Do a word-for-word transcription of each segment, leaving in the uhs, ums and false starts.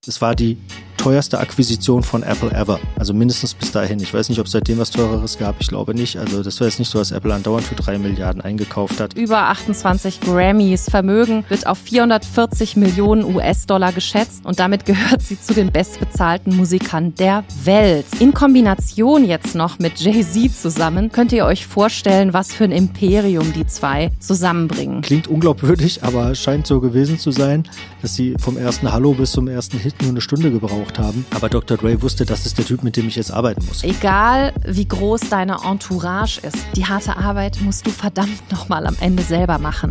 es war die teuerste Akquisition von Apple ever. Also mindestens bis dahin. Ich weiß nicht, ob es seitdem was Teureres gab. Ich glaube nicht. Also das war jetzt nicht so, dass Apple andauernd für drei Milliarden eingekauft hat. Über achtundzwanzig Grammys. Vermögen wird auf vierhundertvierzig Millionen U S-Dollar geschätzt und damit gehört sie zu den bestbezahlten Musikern der Welt. In Kombination jetzt noch mit Jay-Z zusammen könnt ihr euch vorstellen, was für ein Imperium die zwei zusammenbringen. Klingt unglaubwürdig, aber scheint so gewesen zu sein, dass sie vom ersten Hallo bis zum ersten Hit nur eine Stunde gebraucht haben. Aber Doktor Dre wusste, das ist der Typ, mit dem ich jetzt arbeiten muss. Egal, wie groß deine Entourage ist, die harte Arbeit musst du verdammt nochmal am Ende selber machen.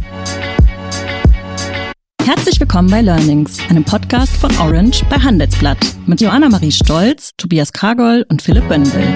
Herzlich willkommen bei Learnings, einem Podcast von Orange bei Handelsblatt mit Joanna Marie Stolz, Tobias Kargol und Philipp Böndel.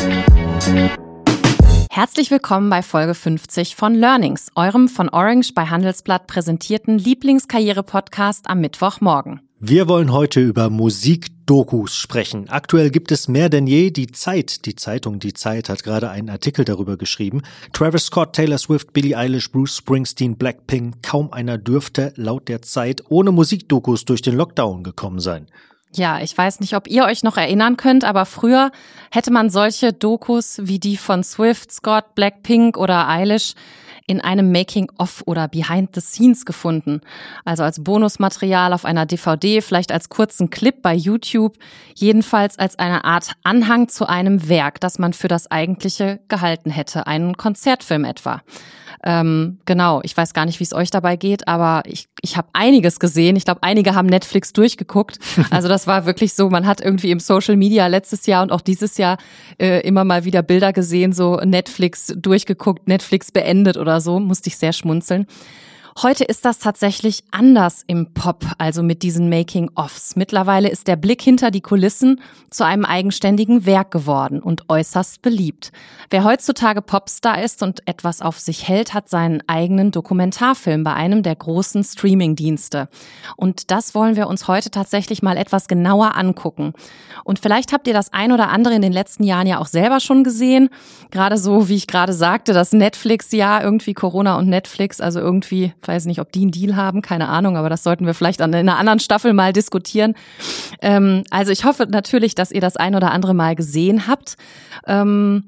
Herzlich willkommen bei Folge fünfzig von Learnings, eurem von Orange bei Handelsblatt präsentierten Lieblingskarriere-Podcast am Mittwochmorgen. Wir wollen heute über Musikdokus sprechen. Aktuell gibt es mehr denn je. Die Zeit, die Zeitung Die Zeit hat gerade einen Artikel darüber geschrieben. Travis Scott, Taylor Swift, Billie Eilish, Bruce Springsteen, Blackpink. Kaum einer dürfte laut der Zeit ohne Musikdokus durch den Lockdown gekommen sein. Ja, ich weiß nicht, ob ihr euch noch erinnern könnt, aber früher hätte man solche Dokus wie die von Swift, Scott, Blackpink oder Eilish in einem Making-of oder Behind the Scenes gefunden. Also als Bonusmaterial auf einer D V D, vielleicht als kurzen Clip bei YouTube, jedenfalls als eine Art Anhang zu einem Werk, das man für das Eigentliche gehalten hätte, einen Konzertfilm etwa. Ähm, genau, ich weiß gar nicht, wie es euch dabei geht, aber ich, ich habe einiges gesehen. Ich glaube, einige haben Netflix durchgeguckt. Also das war wirklich so, man hat irgendwie im Social Media letztes Jahr und auch dieses Jahr äh, immer mal wieder Bilder gesehen, so Netflix durchgeguckt, Netflix beendet oder so, musste ich sehr schmunzeln. Heute ist das tatsächlich anders im Pop, also mit diesen Making-ofs. Mittlerweile ist der Blick hinter die Kulissen zu einem eigenständigen Werk geworden und äußerst beliebt. Wer heutzutage Popstar ist und etwas auf sich hält, hat seinen eigenen Dokumentarfilm bei einem der großen Streaming-Dienste. Und das wollen wir uns heute tatsächlich mal etwas genauer angucken. Und vielleicht habt ihr das ein oder andere in den letzten Jahren ja auch selber schon gesehen. Gerade so, wie ich gerade sagte, das Netflix-Jahr, irgendwie Corona und Netflix, also irgendwie, ich weiß nicht, ob die einen Deal haben, keine Ahnung, aber das sollten wir vielleicht an einer anderen Staffel mal diskutieren. Ähm, also ich hoffe natürlich, dass ihr das ein oder andere Mal gesehen habt. Ähm,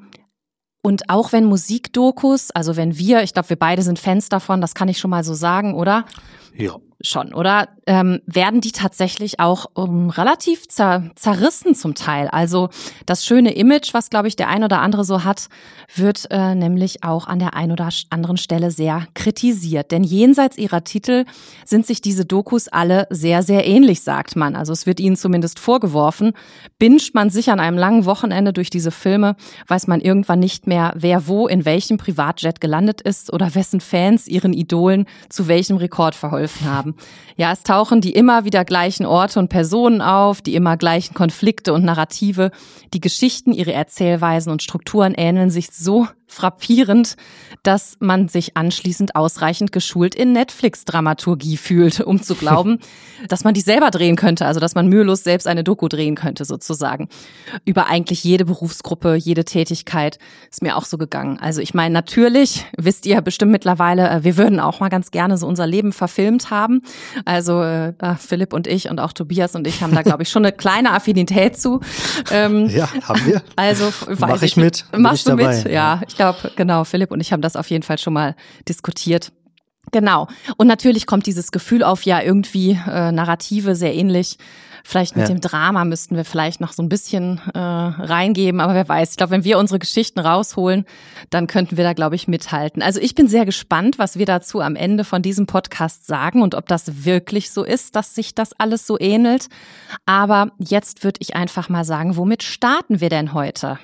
und auch wenn Musikdokus, also wenn wir, ich glaube, wir beide sind Fans davon, das kann ich schon mal so sagen, oder? Ja. Schon, oder? Ähm, werden die tatsächlich auch um, relativ zer- zerrissen zum Teil. Also das schöne Image, was, glaube ich, der ein oder andere so hat, wird äh, nämlich auch an der ein oder anderen Stelle sehr kritisiert. Denn jenseits ihrer Titel sind sich diese Dokus alle sehr, sehr ähnlich, sagt man. Also es wird ihnen zumindest vorgeworfen. Binscht man sich an einem langen Wochenende durch diese Filme, weiß man irgendwann nicht mehr, wer wo in welchem Privatjet gelandet ist oder wessen Fans ihren Idolen zu welchem Rekord verholfen haben. Ja, es tauchen die immer wieder gleichen Orte und Personen auf, die immer gleichen Konflikte und Narrative. Die Geschichten, ihre Erzählweisen und Strukturen ähneln sich so frappierend, dass man sich anschließend ausreichend geschult in Netflix-Dramaturgie fühlt, um zu glauben, dass man die selber drehen könnte, also dass man mühelos selbst eine Doku drehen könnte sozusagen. Über eigentlich jede Berufsgruppe, jede Tätigkeit ist mir auch so gegangen. Also ich meine, natürlich, wisst ihr bestimmt mittlerweile, wir würden auch mal ganz gerne so unser Leben verfilmt haben. Also äh, Philipp und ich und auch Tobias und ich haben da, glaube ich, schon eine kleine Affinität zu. Ähm, ja, haben wir. Also Mach ich mit. Machst du dabei. mit? Ja, ich glaube, genau, Philipp und ich haben das auf jeden Fall schon mal diskutiert. Genau. Und natürlich kommt dieses Gefühl auf, ja, irgendwie äh, Narrative sehr ähnlich. Vielleicht mit ja. dem Drama müssten wir vielleicht noch so ein bisschen äh, reingeben, aber wer weiß. Ich glaube, wenn wir unsere Geschichten rausholen, dann könnten wir da, glaube ich, mithalten. Also ich bin sehr gespannt, was wir dazu am Ende von diesem Podcast sagen und ob das wirklich so ist, dass sich das alles so ähnelt. Aber jetzt würde ich einfach mal sagen, womit starten wir denn heute?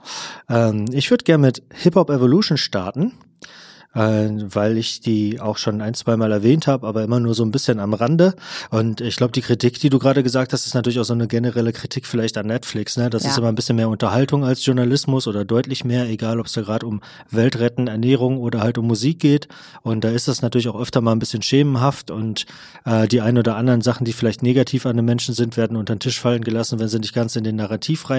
Ähm, ich würde gerne mit Hip-Hop Evolution starten. Weil ich die auch schon ein, zwei Mal erwähnt habe, aber immer nur so ein bisschen am Rande. Und ich glaube, die Kritik, die du gerade gesagt hast, ist natürlich auch so eine generelle Kritik vielleicht an Netflix. Ne? Das ja. ist immer ein bisschen mehr Unterhaltung als Journalismus oder deutlich mehr, egal ob es da gerade um Weltretten, Ernährung oder halt um Musik geht. Und da ist das natürlich auch öfter mal ein bisschen schemenhaft und äh, die ein oder anderen Sachen, die vielleicht negativ an den Menschen sind, werden unter den Tisch fallen gelassen, wenn sie nicht ganz in den Narrativ rein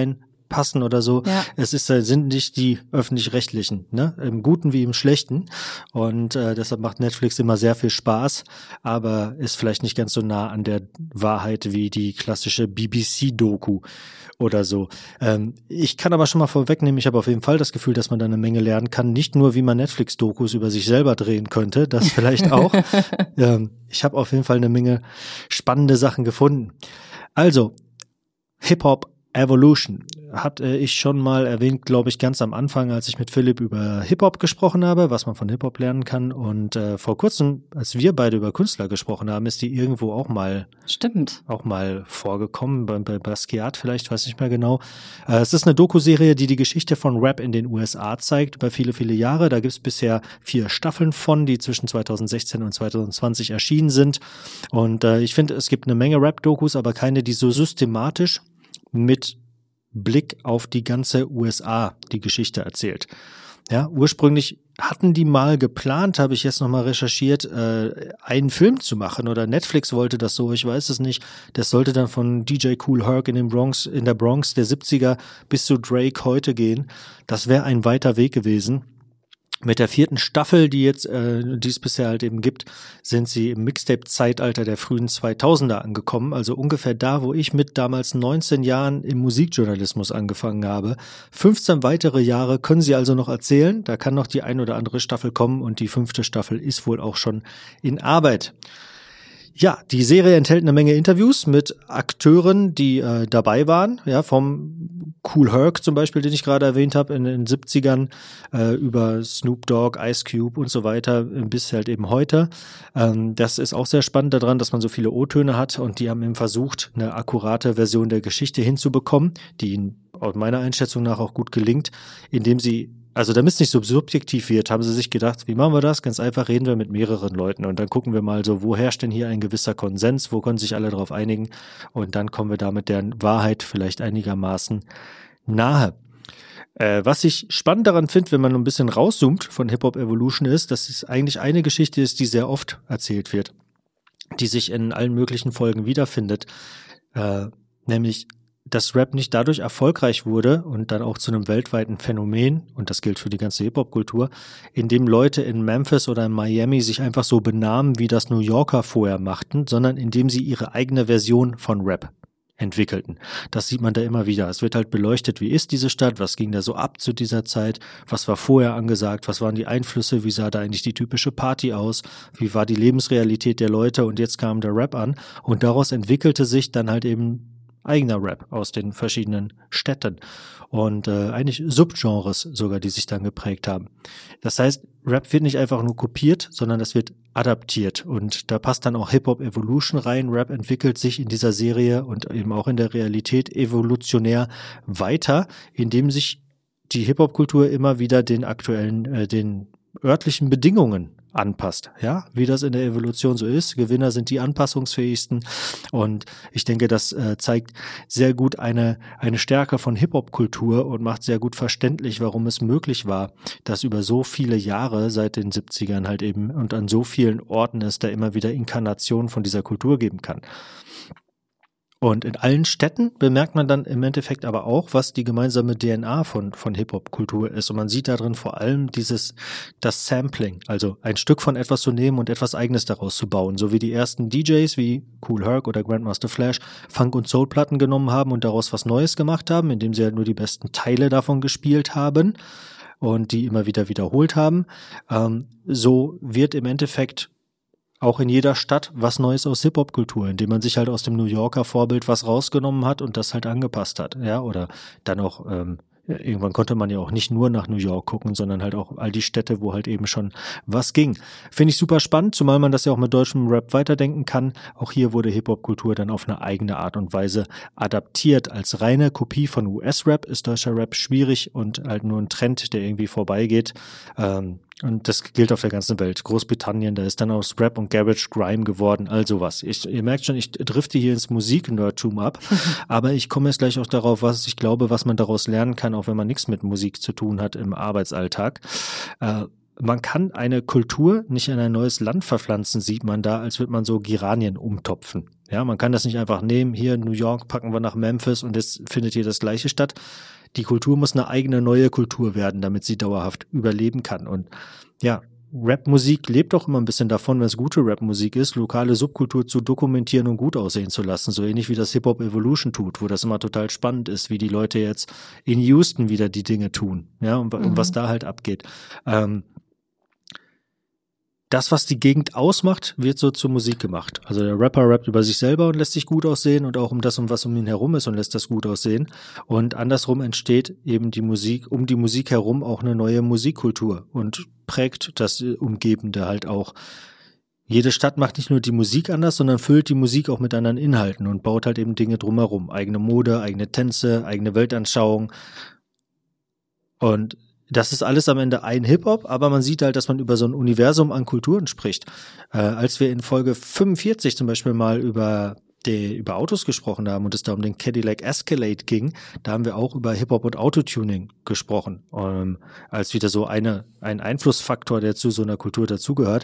passen oder so. Ja. Es ist, sind nicht die öffentlich-rechtlichen, ne? Im Guten wie im Schlechten. Und äh, deshalb macht Netflix immer sehr viel Spaß, aber ist vielleicht nicht ganz so nah an der Wahrheit wie die klassische B B C-Doku oder so. Ähm, ich kann aber schon mal vorwegnehmen, ich habe auf jeden Fall das Gefühl, dass man da eine Menge lernen kann. Nicht nur, wie man Netflix-Dokus über sich selber drehen könnte, das vielleicht auch. ähm, ich habe auf jeden Fall eine Menge spannende Sachen gefunden. Also, Hip-Hop Evolution hatte ich schon mal erwähnt, glaube ich, ganz am Anfang, als ich mit Philipp über Hip-Hop gesprochen habe, was man von Hip-Hop lernen kann. Und äh, vor kurzem, als wir beide über Künstler gesprochen haben, ist die irgendwo auch mal Stimmt. auch mal vorgekommen, bei, bei Basquiat vielleicht, weiß nicht mehr genau. Äh, es ist eine Doku-Serie, die die Geschichte von Rap in den U S A zeigt, über viele, viele Jahre. Da gibt es bisher vier Staffeln von, die zwischen zweitausendsechzehn und zweitausendzwanzig erschienen sind. Und äh, ich finde, es gibt eine Menge Rap-Dokus, aber keine, die so systematisch mit Blick auf die ganze U S A die Geschichte erzählt. Ja, ursprünglich hatten die mal geplant, habe ich jetzt nochmal recherchiert, äh, einen Film zu machen oder Netflix wollte das so, ich weiß es nicht. Das sollte dann von D J Kool Herc in den Bronx, in der Bronx der siebziger bis zu Drake heute gehen. Das wäre ein weiter Weg gewesen. Mit der vierten Staffel, die jetzt, äh, die es bisher halt eben gibt, sind sie im Mixtape-Zeitalter der frühen zweitausender angekommen. Also ungefähr da, wo ich mit damals neunzehn Jahren im Musikjournalismus angefangen habe. fünfzehn weitere Jahre können sie also noch erzählen. Da kann noch die ein oder andere Staffel kommen und die fünfte Staffel ist wohl auch schon in Arbeit. Ja, die Serie enthält eine Menge Interviews mit Akteuren, die äh, dabei waren, ja, vom Kool Herc zum Beispiel, den ich gerade erwähnt habe, in den siebzigern, äh, über Snoop Dogg, Ice Cube und so weiter, bis halt eben heute. Ähm, das ist auch sehr spannend daran, dass man so viele O-Töne hat und die haben eben versucht, eine akkurate Version der Geschichte hinzubekommen, die ihnen aus meiner Einschätzung nach auch gut gelingt, indem sie Also damit es nicht so subjektiv wird, haben sie sich gedacht, wie machen wir das? Ganz einfach, reden wir mit mehreren Leuten und dann gucken wir mal so, wo herrscht denn hier ein gewisser Konsens, wo können sich alle darauf einigen und dann kommen wir damit der Wahrheit vielleicht einigermaßen nahe. Äh, was ich spannend daran finde, wenn man ein bisschen rauszoomt von Hip-Hop Evolution ist, dass es eigentlich eine Geschichte ist, die sehr oft erzählt wird, die sich in allen möglichen Folgen wiederfindet, äh, nämlich dass Rap nicht dadurch erfolgreich wurde und dann auch zu einem weltweiten Phänomen, und das gilt für die ganze Hip-Hop-Kultur, indem Leute in Memphis oder in Miami sich einfach so benahmen, wie das New Yorker vorher machten, sondern indem sie ihre eigene Version von Rap entwickelten. Das sieht man da immer wieder. Es wird halt beleuchtet, wie ist diese Stadt, was ging da so ab zu dieser Zeit, was war vorher angesagt, was waren die Einflüsse, wie sah da eigentlich die typische Party aus, wie war die Lebensrealität der Leute und jetzt kam der Rap an und daraus entwickelte sich dann halt eben eigener Rap aus den verschiedenen Städten und äh, eigentlich Subgenres sogar, die sich dann geprägt haben. Das heißt, Rap wird nicht einfach nur kopiert, sondern es wird adaptiert und da passt dann auch Hip-Hop Evolution rein. Rap entwickelt sich in dieser Serie und eben auch in der Realität evolutionär weiter, indem sich die Hip-Hop-Kultur immer wieder den aktuellen, äh, den örtlichen Bedingungen anpasst, ja, wie das in der Evolution so ist. Gewinner sind die anpassungsfähigsten und ich denke, das äh, zeigt sehr gut eine eine Stärke von Hip-Hop-Kultur und macht sehr gut verständlich, warum es möglich war, dass über so viele Jahre seit den siebzigern halt eben und an so vielen Orten es da immer wieder Inkarnationen von dieser Kultur geben kann. Und in allen Städten bemerkt man dann im Endeffekt aber auch, was die gemeinsame D N A von von Hip-Hop-Kultur ist. Und man sieht darin vor allem dieses, das Sampling, also ein Stück von etwas zu nehmen und etwas Eigenes daraus zu bauen. So wie die ersten D Js wie Kool Herc oder Grandmaster Flash Funk- und Soul-Platten genommen haben und daraus was Neues gemacht haben, indem sie halt nur die besten Teile davon gespielt haben und die immer wieder wiederholt haben. Ähm, so wird im Endeffekt auch in jeder Stadt was Neues aus Hip-Hop-Kultur, indem man sich halt aus dem New Yorker Vorbild was rausgenommen hat und das halt angepasst hat, ja, oder dann auch, ähm, irgendwann konnte man ja auch nicht nur nach New York gucken, sondern halt auch all die Städte, wo halt eben schon was ging. Finde ich super spannend, zumal man das ja auch mit deutschem Rap weiterdenken kann. Auch hier wurde Hip-Hop-Kultur dann auf eine eigene Art und Weise adaptiert. Als reine Kopie von U S-Rap ist deutscher Rap schwierig und halt nur ein Trend, der irgendwie vorbeigeht. Ähm, Und das gilt auf der ganzen Welt. Großbritannien, da ist dann aus Rap und Garage Grime geworden, all sowas. Ich, ihr merkt schon, ich drifte hier ins Musik-Nerdtum ab, aber ich komme jetzt gleich auch darauf, was ich glaube, was man daraus lernen kann, auch wenn man nichts mit Musik zu tun hat im Arbeitsalltag. Äh, man kann eine Kultur nicht in ein neues Land verpflanzen, sieht man da, als würde man so Geranien umtopfen. Ja, man kann das nicht einfach nehmen, hier in New York packen wir nach Memphis und jetzt findet hier das Gleiche statt. Die Kultur muss eine eigene neue Kultur werden, damit sie dauerhaft überleben kann. Und ja, Rapmusik lebt auch immer ein bisschen davon, wenn es gute Rapmusik ist, lokale Subkultur zu dokumentieren und gut aussehen zu lassen. So ähnlich wie das Hip-Hop Evolution tut, wo das immer total spannend ist, wie die Leute jetzt in Houston wieder die Dinge tun. Ja, und, mhm. und was da halt abgeht. Ähm, Das, was die Gegend ausmacht, wird so zur Musik gemacht. Also der Rapper rappt über sich selber und lässt sich gut aussehen und auch um das, um was um ihn herum ist und lässt das gut aussehen. Und andersrum entsteht eben die Musik, um die Musik herum auch eine neue Musikkultur und prägt das Umgebende halt auch. Jede Stadt macht nicht nur die Musik anders, sondern füllt die Musik auch mit anderen Inhalten und baut halt eben Dinge drumherum. Eigene Mode, eigene Tänze, eigene Weltanschauung. Und das ist alles am Ende ein Hip-Hop, aber man sieht halt, dass man über so ein Universum an Kulturen spricht. Äh, als wir in Folge fünfundvierzig zum Beispiel mal über die, über Autos gesprochen haben und es da um den Cadillac Escalade ging, da haben wir auch über Hip-Hop und Autotuning gesprochen, ähm, als wieder so eine ein Einflussfaktor, der zu so einer Kultur dazugehört.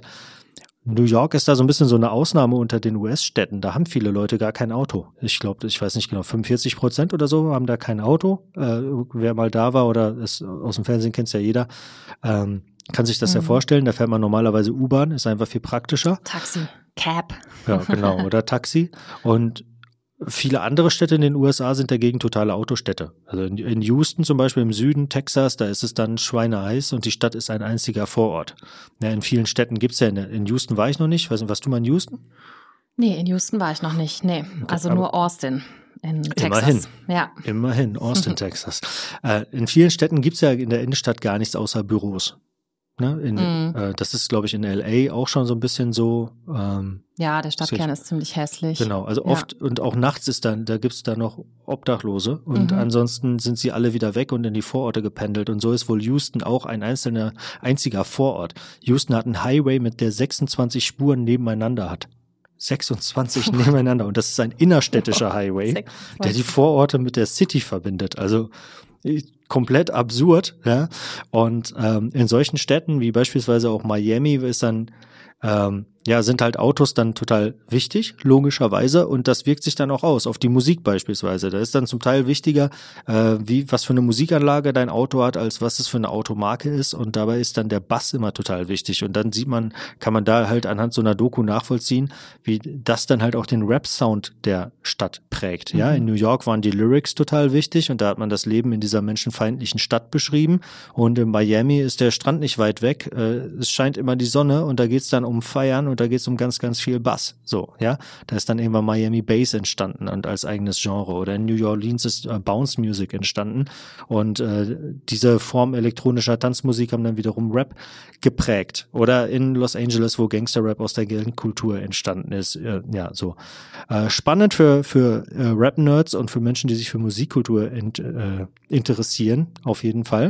New York ist da so ein bisschen so eine Ausnahme unter den U S-Städten. Da haben viele Leute gar kein Auto. Ich glaube, ich weiß nicht genau, fünfundvierzig Prozent oder so haben da kein Auto. Äh, wer mal da war oder ist, aus dem Fernsehen kennt es ja jeder, ähm, kann sich das mhm. ja vorstellen. Da fährt man normalerweise U-Bahn, ist einfach viel praktischer. Taxi, Cab. Ja, genau, oder Taxi. Und viele andere Städte in den U S A sind dagegen totale Autostädte. Also in, in Houston zum Beispiel im Süden, Texas, da ist es dann schweineheiß und die Stadt ist ein einziger Vorort. Ja, in vielen Städten gibt's ja, in, in Houston war ich noch nicht. Ich weiß nicht, warst du mal in Houston? Nee, in Houston war ich noch nicht. Nee, also okay, nur Austin in Texas. Immerhin, ja. immerhin, Austin, Texas. Äh, in vielen Städten gibt's ja in der Innenstadt gar nichts außer Büros. Ne, in, mm. äh, das ist, glaube ich, in L A auch schon so ein bisschen so. Ähm, ja, der Stadtkern ist ziemlich hässlich. Genau, also ja. oft und auch nachts ist dann, da gibt's da noch Obdachlose und mhm. ansonsten sind sie alle wieder weg und in die Vororte gependelt und so ist wohl Houston auch ein einzelner, einziger Vorort. Houston hat einen Highway, mit der sechsundzwanzig Spuren nebeneinander hat. sechsundzwanzig nebeneinander und das ist ein innerstädtischer Highway, sechsundzwanzig. Der die Vororte mit der City verbindet. Also komplett absurd, ja. Und ähm, in solchen Städten wie beispielsweise auch Miami ist dann ähm, ja, sind halt Autos dann total wichtig, logischerweise, und das wirkt sich dann auch aus, auf die Musik beispielsweise. Da ist dann zum Teil wichtiger, äh, wie was für eine Musikanlage dein Auto hat, als was es für eine Automarke ist, und dabei ist dann der Bass immer total wichtig. Und dann sieht man, kann man da halt anhand so einer Doku nachvollziehen, wie das dann halt auch den Rap-Sound der Stadt prägt. Mhm. Ja, in New York waren die Lyrics total wichtig und da hat man das Leben in dieser menschenfeindlichen Stadt beschrieben, und in Miami ist der Strand nicht weit weg, äh, es scheint immer die Sonne und da geht's dann um Feiern und da geht es um ganz, ganz viel Bass. So, ja. Da ist dann irgendwann Miami Bass entstanden und als eigenes Genre. Oder in New Orleans ist äh, Bounce Music entstanden. Und äh, diese Form elektronischer Tanzmusik haben dann wiederum Rap geprägt. Oder in Los Angeles, wo Gangster-Rap aus der Geldkultur entstanden ist. Äh, ja, so. Äh, spannend für, für äh, Rap-Nerds und für Menschen, die sich für Musikkultur int, äh, interessieren, auf jeden Fall.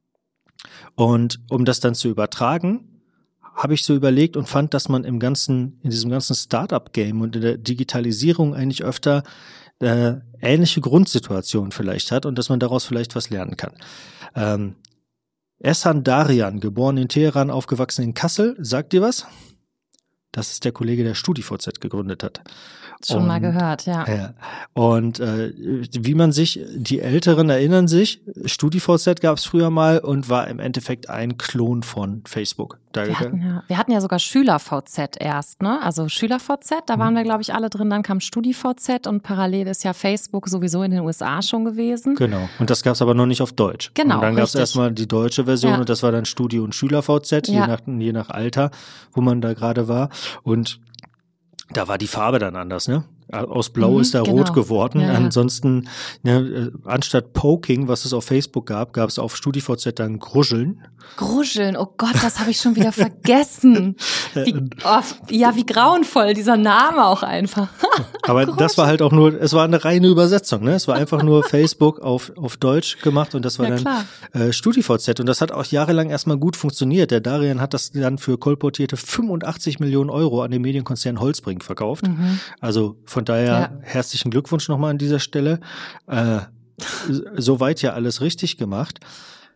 Und um das dann zu übertragen, habe ich so überlegt und fand, dass man im ganzen, in diesem ganzen Startup-Game und in der Digitalisierung eigentlich öfter äh, ähnliche Grundsituationen vielleicht hat und dass man daraus vielleicht was lernen kann. Ähm, Ehsan Darian, geboren in Teheran, aufgewachsen in Kassel, sagt dir was? Das ist der Kollege, der StudiVZ gegründet hat. Schon und, mal gehört, ja. ja. Und äh, wie man sich, die Älteren erinnern sich, StudiVZ gab es früher mal und war im Endeffekt ein Klon von Facebook. Da wir, hatten ja, wir hatten ja sogar SchülerVZ erst, ne? Also SchülerVZ, da waren mhm. wir, glaube ich, alle drin. Dann kam StudiVZ und parallel ist ja Facebook sowieso in den U S A schon gewesen. Genau. Und das gab es aber noch nicht auf Deutsch. Genau. Und dann gab es erstmal die deutsche Version ja. und das war dann Studi- und SchülerVZ, ja. je nach, je nach Alter, wo man da gerade war. Und da war die Farbe dann anders, ne? Aus Blau mhm, ist da genau. rot geworden. Ja, ja. Ansonsten, ne, anstatt Poking, was es auf Facebook gab, gab es auf StudiVZ dann Gruscheln. Gruscheln, oh Gott, das habe ich schon wieder vergessen. Wie, oh, ja, wie grauenvoll, dieser Name auch einfach. Aber Gruscheln. Das war halt auch nur, es war eine reine Übersetzung, ne? Es war einfach nur Facebook auf auf Deutsch gemacht und das war ja, dann äh, StudiVZ und das hat auch jahrelang erstmal gut funktioniert. Der Darian hat das dann für kolportierte fünfundachtzig Millionen Euro an den Medienkonzern Holzbrink verkauft. Mhm. Also von daher ja. herzlichen Glückwunsch nochmal an dieser Stelle. Äh, soweit ja alles richtig gemacht.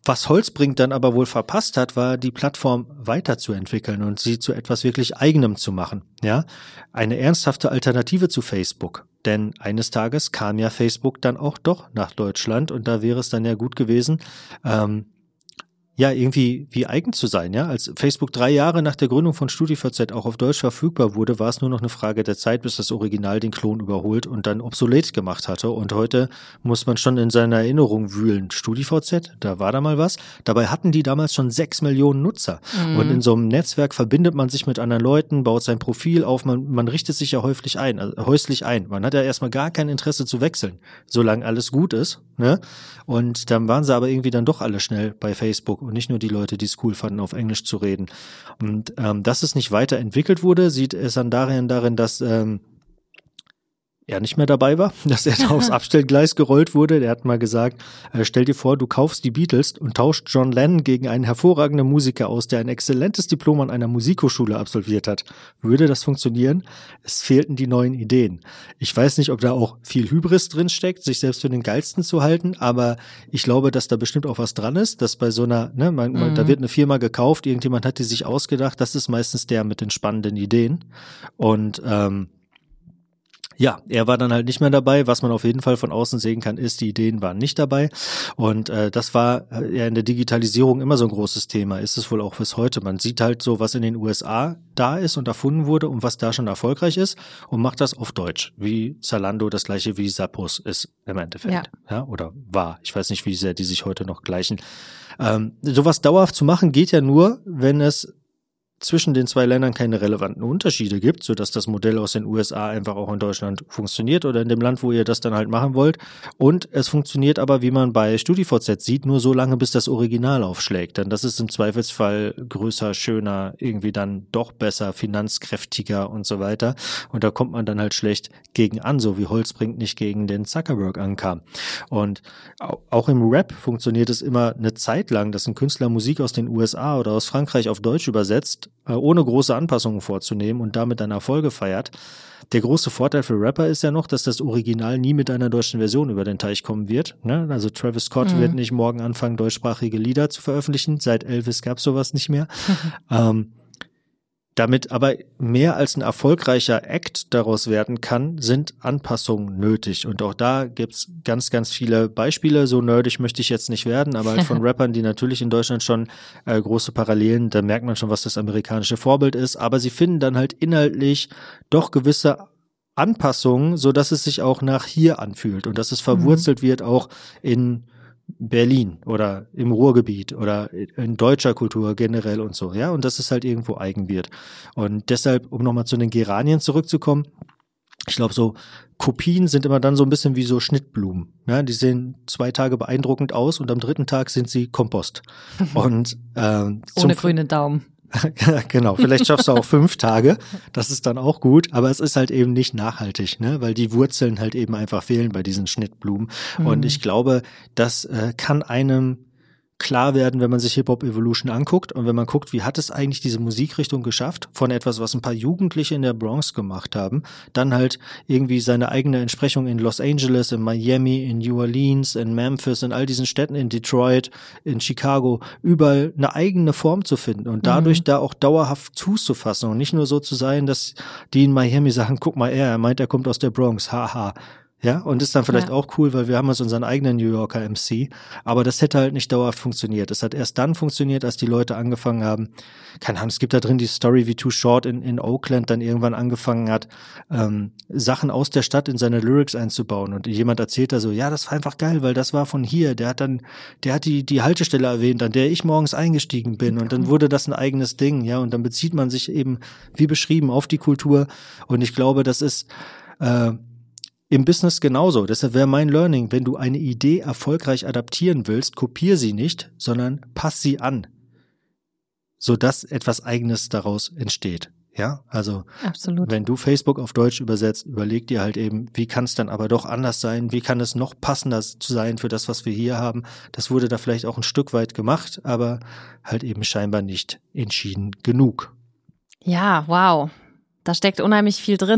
Was Holzbrink dann aber wohl verpasst hat, war die Plattform weiterzuentwickeln und sie zu etwas wirklich Eigenem zu machen. Ja, eine ernsthafte Alternative zu Facebook. Denn eines Tages kam ja Facebook dann auch doch nach Deutschland und da wäre es dann ja gut gewesen, ähm, ja, irgendwie wie eigen zu sein, ja. Als Facebook drei Jahre nach der Gründung von StudiVZ auch auf Deutsch verfügbar wurde, war es nur noch eine Frage der Zeit, bis das Original den Klon überholt und dann obsolet gemacht hatte. Und heute muss man schon in seiner Erinnerung wühlen. StudiVZ, da war da mal was. Dabei hatten die damals schon sechs Millionen Nutzer. Mhm. Und in so einem Netzwerk verbindet man sich mit anderen Leuten, baut sein Profil auf, man, man richtet sich ja häufig ein, also häuslich ein. Man hat ja erstmal gar kein Interesse zu wechseln, solange alles gut ist, ne? Und dann waren sie aber irgendwie dann doch alle schnell bei Facebook. Und nicht nur die Leute, die es cool fanden, auf Englisch zu reden. Und ähm, dass es nicht weiterentwickelt wurde, sieht es dann darin, darin, dass ähm, er nicht mehr dabei war, dass er da aufs Abstellgleis gerollt wurde. Der hat mal gesagt, äh, stell dir vor, du kaufst die Beatles und tauscht John Lennon gegen einen hervorragenden Musiker aus, der ein exzellentes Diplom an einer Musikhochschule absolviert hat. Würde das funktionieren? Es fehlten die neuen Ideen. Ich weiß nicht, ob da auch viel Hybris drin steckt, sich selbst für den Geilsten zu halten, aber ich glaube, dass da bestimmt auch was dran ist, dass bei so einer, ne, man, man, mhm. da wird eine Firma gekauft, irgendjemand hat die sich ausgedacht, das ist meistens der mit den spannenden Ideen. Und ähm, ja, er war dann halt nicht mehr dabei. Was man auf jeden Fall von außen sehen kann, ist, die Ideen waren nicht dabei. Und äh, das war ja in der Digitalisierung immer so ein großes Thema. Ist es wohl auch bis heute. Man sieht halt so, was in den U S A da ist und erfunden wurde und was da schon erfolgreich ist und macht das auf Deutsch. Wie Zalando, das gleiche wie Zappos ist im Endeffekt. Ja. Ja, oder war. Ich weiß nicht, wie sehr die sich heute noch gleichen. Ähm, sowas dauerhaft zu machen geht ja nur, wenn es zwischen den zwei Ländern keine relevanten Unterschiede gibt, sodass das Modell aus den U S A einfach auch in Deutschland funktioniert oder in dem Land, wo ihr das dann halt machen wollt. Und es funktioniert aber, wie man bei StudiVZ sieht, nur so lange, bis das Original aufschlägt. Denn das ist im Zweifelsfall größer, schöner, irgendwie dann doch besser, finanzkräftiger und so weiter. Und da kommt man dann halt schlecht gegen an, so wie Holzbrink nicht gegen den Zuckerberg ankam. Und auch im Rap funktioniert es immer eine Zeit lang, dass ein Künstler Musik aus den U S A oder aus Frankreich auf Deutsch übersetzt, ohne große Anpassungen vorzunehmen und damit dann Erfolge feiert. Der große Vorteil für Rapper ist ja noch, dass das Original nie mit einer deutschen Version über den Teich kommen wird. Ne? Also Travis Scott mhm. wird nicht morgen anfangen, deutschsprachige Lieder zu veröffentlichen. Seit Elvis gab es sowas nicht mehr. ähm, Damit aber mehr als ein erfolgreicher Act daraus werden kann, sind Anpassungen nötig. Und auch da gibt's ganz, ganz viele Beispiele. So nerdig möchte ich jetzt nicht werden, aber halt von Rappern, die natürlich in Deutschland schon äh, große Parallelen, da merkt man schon, was das amerikanische Vorbild ist. Aber sie finden dann halt inhaltlich doch gewisse Anpassungen, so dass es sich auch nach hier anfühlt und dass es verwurzelt mhm. wird auch in Berlin oder im Ruhrgebiet oder in deutscher Kultur generell und so, ja, und dass es halt irgendwo eigen wird. Und deshalb, um nochmal zu den Geranien zurückzukommen, ich glaube, so Kopien sind immer dann so ein bisschen wie so Schnittblumen. Ja, die sehen zwei Tage beeindruckend aus und am dritten Tag sind sie Kompost. Und ähm, ohne grüne Daumen. Genau, vielleicht schaffst du auch fünf Tage, das ist dann auch gut, aber es ist halt eben nicht nachhaltig, ne, weil die Wurzeln halt eben einfach fehlen bei diesen Schnittblumen. Mhm. Und ich glaube, das äh, kann einem klar werden, wenn man sich Hip-Hop Evolution anguckt und wenn man guckt, wie hat es eigentlich diese Musikrichtung geschafft, von etwas, was ein paar Jugendliche in der Bronx gemacht haben, dann halt irgendwie seine eigene Entsprechung in Los Angeles, in Miami, in New Orleans, in Memphis, in all diesen Städten, in Detroit, in Chicago, überall eine eigene Form zu finden und dadurch mhm. da auch dauerhaft Fuß zu fassen und nicht nur so zu sein, dass die in Miami sagen, guck mal, er, er meint, er kommt aus der Bronx, haha. Ja, und ist dann vielleicht ja. auch cool, weil wir haben jetzt unseren eigenen New Yorker M C, aber das hätte halt nicht dauerhaft funktioniert. Es hat erst dann funktioniert, als die Leute angefangen haben, keine Ahnung, es gibt da drin die Story, wie Too Short in, in Oakland dann irgendwann angefangen hat, ähm, Sachen aus der Stadt in seine Lyrics einzubauen und jemand erzählt da so, ja, das war einfach geil, weil das war von hier, der hat dann, der hat die, die Haltestelle erwähnt, an der ich morgens eingestiegen bin und dann wurde das ein eigenes Ding, ja, und dann bezieht man sich eben, wie beschrieben, auf die Kultur und ich glaube, das ist, äh, im Business genauso. Deshalb wäre mein Learning, wenn du eine Idee erfolgreich adaptieren willst, kopier sie nicht, sondern pass sie an, sodass etwas Eigenes daraus entsteht. Ja, also absolut. Wenn du Facebook auf Deutsch übersetzt, überleg dir halt eben, wie kann es dann aber doch anders sein? Wie kann es noch passender sein für das, was wir hier haben? Das wurde da vielleicht auch ein Stück weit gemacht, aber halt eben scheinbar nicht entschieden genug. Ja, wow. Da steckt unheimlich viel drin.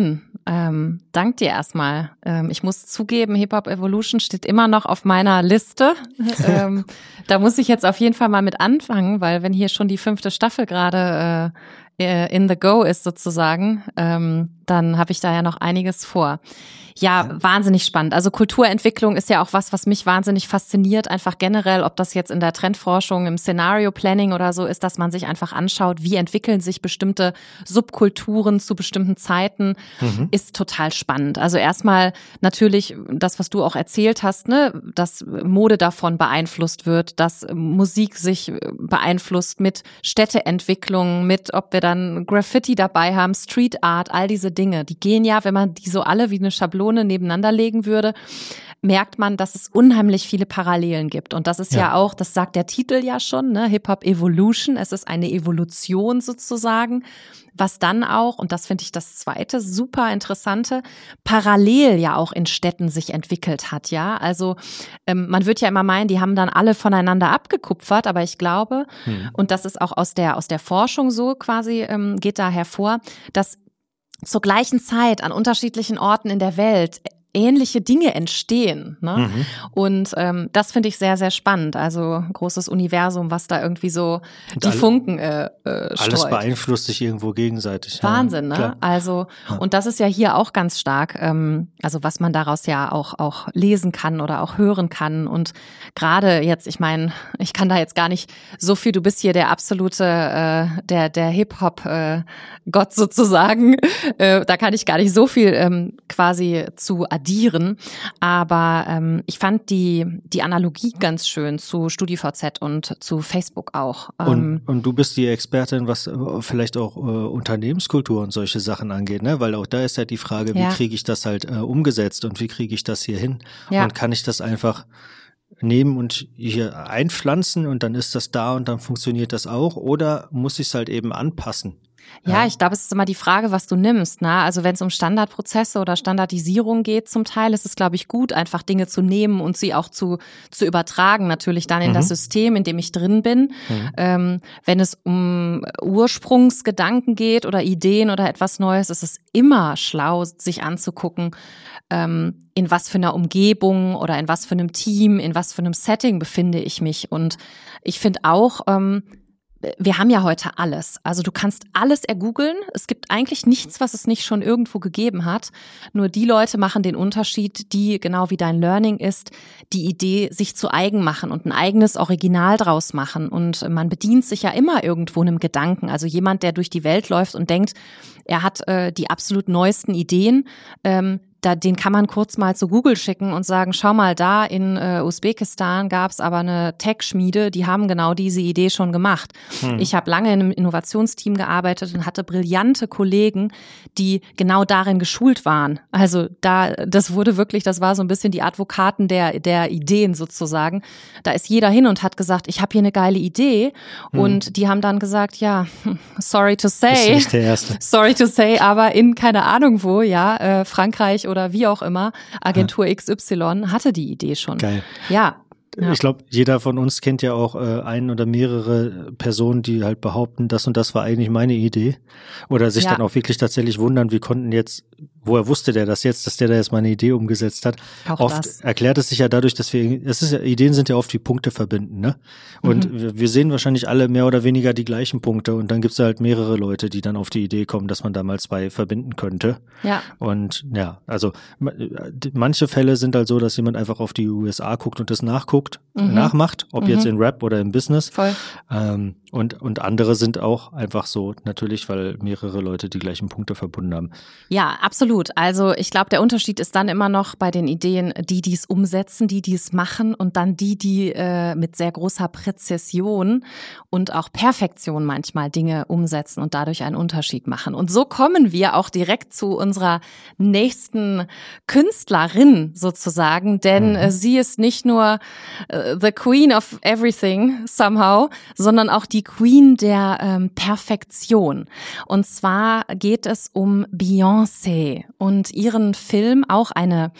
ähm, dank dir erstmal. Ähm, ich muss zugeben, Hip-Hop Evolution steht immer noch auf meiner Liste. ähm, da muss ich jetzt auf jeden Fall mal mit anfangen, weil wenn hier schon die fünfte Staffel gerade äh, in the go ist sozusagen, ähm, dann habe ich da ja noch einiges vor. Ja, wahnsinnig spannend. Also Kulturentwicklung ist ja auch was, was mich wahnsinnig fasziniert, einfach generell, ob das jetzt in der Trendforschung, im Scenario Planning oder so ist, dass man sich einfach anschaut, wie entwickeln sich bestimmte Subkulturen zu bestimmten Zeiten, mhm. ist total spannend. Also erstmal natürlich das, was du auch erzählt hast, ne, dass Mode davon beeinflusst wird, dass Musik sich beeinflusst mit Städteentwicklung, mit, ob wir dann Graffiti dabei haben, Street Art, all diese Dinge, die gehen ja, wenn man die so alle wie eine Schablone nebeneinander legen würde, merkt man, dass es unheimlich viele Parallelen gibt. Und das ist ja, ja auch, das sagt der Titel ja schon, ne, Hip-Hop Evolution, es ist eine Evolution sozusagen, was dann auch, und das finde ich das zweite super interessante, parallel ja auch in Städten sich entwickelt hat, ja. Also ähm, man wird ja immer meinen, die haben dann alle voneinander abgekupfert, aber ich glaube, hm. und das ist auch aus der, aus der Forschung so quasi, ähm, geht da hervor, dass zur gleichen Zeit an unterschiedlichen Orten in der Welt ähnliche Dinge entstehen. Ne? Mhm. Und ähm, das finde ich sehr, sehr spannend. Also großes Universum, was da irgendwie so und die alle, Funken äh, äh, streut. Alles beeinflusst sich irgendwo gegenseitig. Wahnsinn, ja, ne? Klar. Also und das ist ja hier auch ganz stark, ähm, also was man daraus ja auch auch lesen kann oder auch hören kann. Und gerade jetzt, ich meine, ich kann da jetzt gar nicht so viel, du bist hier der absolute, äh, der der Hip-Hop-Gott äh, sozusagen. Äh, da kann ich gar nicht so viel ähm, quasi zu addieren, aber ähm, ich fand die die Analogie ganz schön zu StudiVZ und zu Facebook auch. Ähm, und, und du bist die Expertin, was vielleicht auch äh, Unternehmenskultur und solche Sachen angeht, ne? Weil auch da ist ja die Frage, wie ja. kriege ich das halt äh, umgesetzt und wie kriege ich das hier hin? Ja. Und kann ich das einfach nehmen und hier einpflanzen und dann ist das da und dann funktioniert das auch, oder muss ich es halt eben anpassen? Ja, ich glaube, es ist immer die Frage, was du nimmst. Ne? Also wenn es um Standardprozesse oder Standardisierung geht zum Teil, ist es, glaube ich, gut, einfach Dinge zu nehmen und sie auch zu zu übertragen, natürlich dann in mhm. das System, in dem ich drin bin. Mhm. Ähm, wenn es um Ursprungsgedanken geht oder Ideen oder etwas Neues, ist es immer schlau, sich anzugucken, ähm, in was für einer Umgebung oder in was für einem Team, in was für einem Setting befinde ich mich. Und ich finde auch, ähm, wir haben ja heute alles. Also du kannst alles ergoogeln. Es gibt eigentlich nichts, was es nicht schon irgendwo gegeben hat. Nur die Leute machen den Unterschied, die, genau wie dein Learning ist, die Idee sich zu eigen machen und ein eigenes Original draus machen. Und man bedient sich ja immer irgendwo einem Gedanken. Also jemand, der durch die Welt läuft und denkt, er hat äh, die absolut neuesten Ideen, ähm, Da, den kann man kurz mal zu Google schicken und sagen, schau mal, da in äh, Usbekistan gab's aber eine Tech-Schmiede, die haben genau diese Idee schon gemacht. Hm. Ich habe lange in einem Innovationsteam gearbeitet und hatte brillante Kollegen, die genau darin geschult waren. Also da, das wurde wirklich, das war so ein bisschen die Advokaten der der Ideen sozusagen. Da ist jeder hin und hat gesagt, ich habe hier eine geile Idee. Hm. Und die haben dann gesagt, ja, sorry to say, bist nicht der Erste. sorry to say, aber in keine Ahnung wo, ja, äh, Frankreich oder wie auch immer, Agentur ja. X Y hatte die Idee schon. Geil. Ja. Ja. Ich glaube, jeder von uns kennt ja auch äh, ein oder mehrere Personen, die halt behaupten, das und das war eigentlich meine Idee. Oder sich ja. dann auch wirklich tatsächlich wundern, wie konnten jetzt, woher wusste der das jetzt, dass der da jetzt meine Idee umgesetzt hat. Auch oft das. erklärt es sich ja dadurch, dass wir, es ist ja, Ideen sind ja oft wie Punkte verbinden, ne? Und mhm. wir, wir sehen wahrscheinlich alle mehr oder weniger die gleichen Punkte und dann gibt's halt mehrere Leute, die dann auf die Idee kommen, dass man da mal zwei verbinden könnte. Ja. Und ja, also manche Fälle sind halt so, dass jemand einfach auf die U S A guckt und das nachguckt. Mhm. nachmacht, ob mhm. jetzt in Rap oder im Business. Voll. Ähm, und, und andere sind auch einfach so, natürlich, weil mehrere Leute die gleichen Punkte verbunden haben. Ja, absolut. Also ich glaube, der Unterschied ist dann immer noch bei den Ideen, die dies umsetzen, die dies machen und dann die, die äh, mit sehr großer Präzision und auch Perfektion manchmal Dinge umsetzen und dadurch einen Unterschied machen. Und so kommen wir auch direkt zu unserer nächsten Künstlerin sozusagen, denn mhm. äh, sie ist nicht nur uh, the Queen of everything somehow, sondern auch die Queen der ähm, Perfektion. Und zwar geht es um Beyoncé und ihren Film, auch eine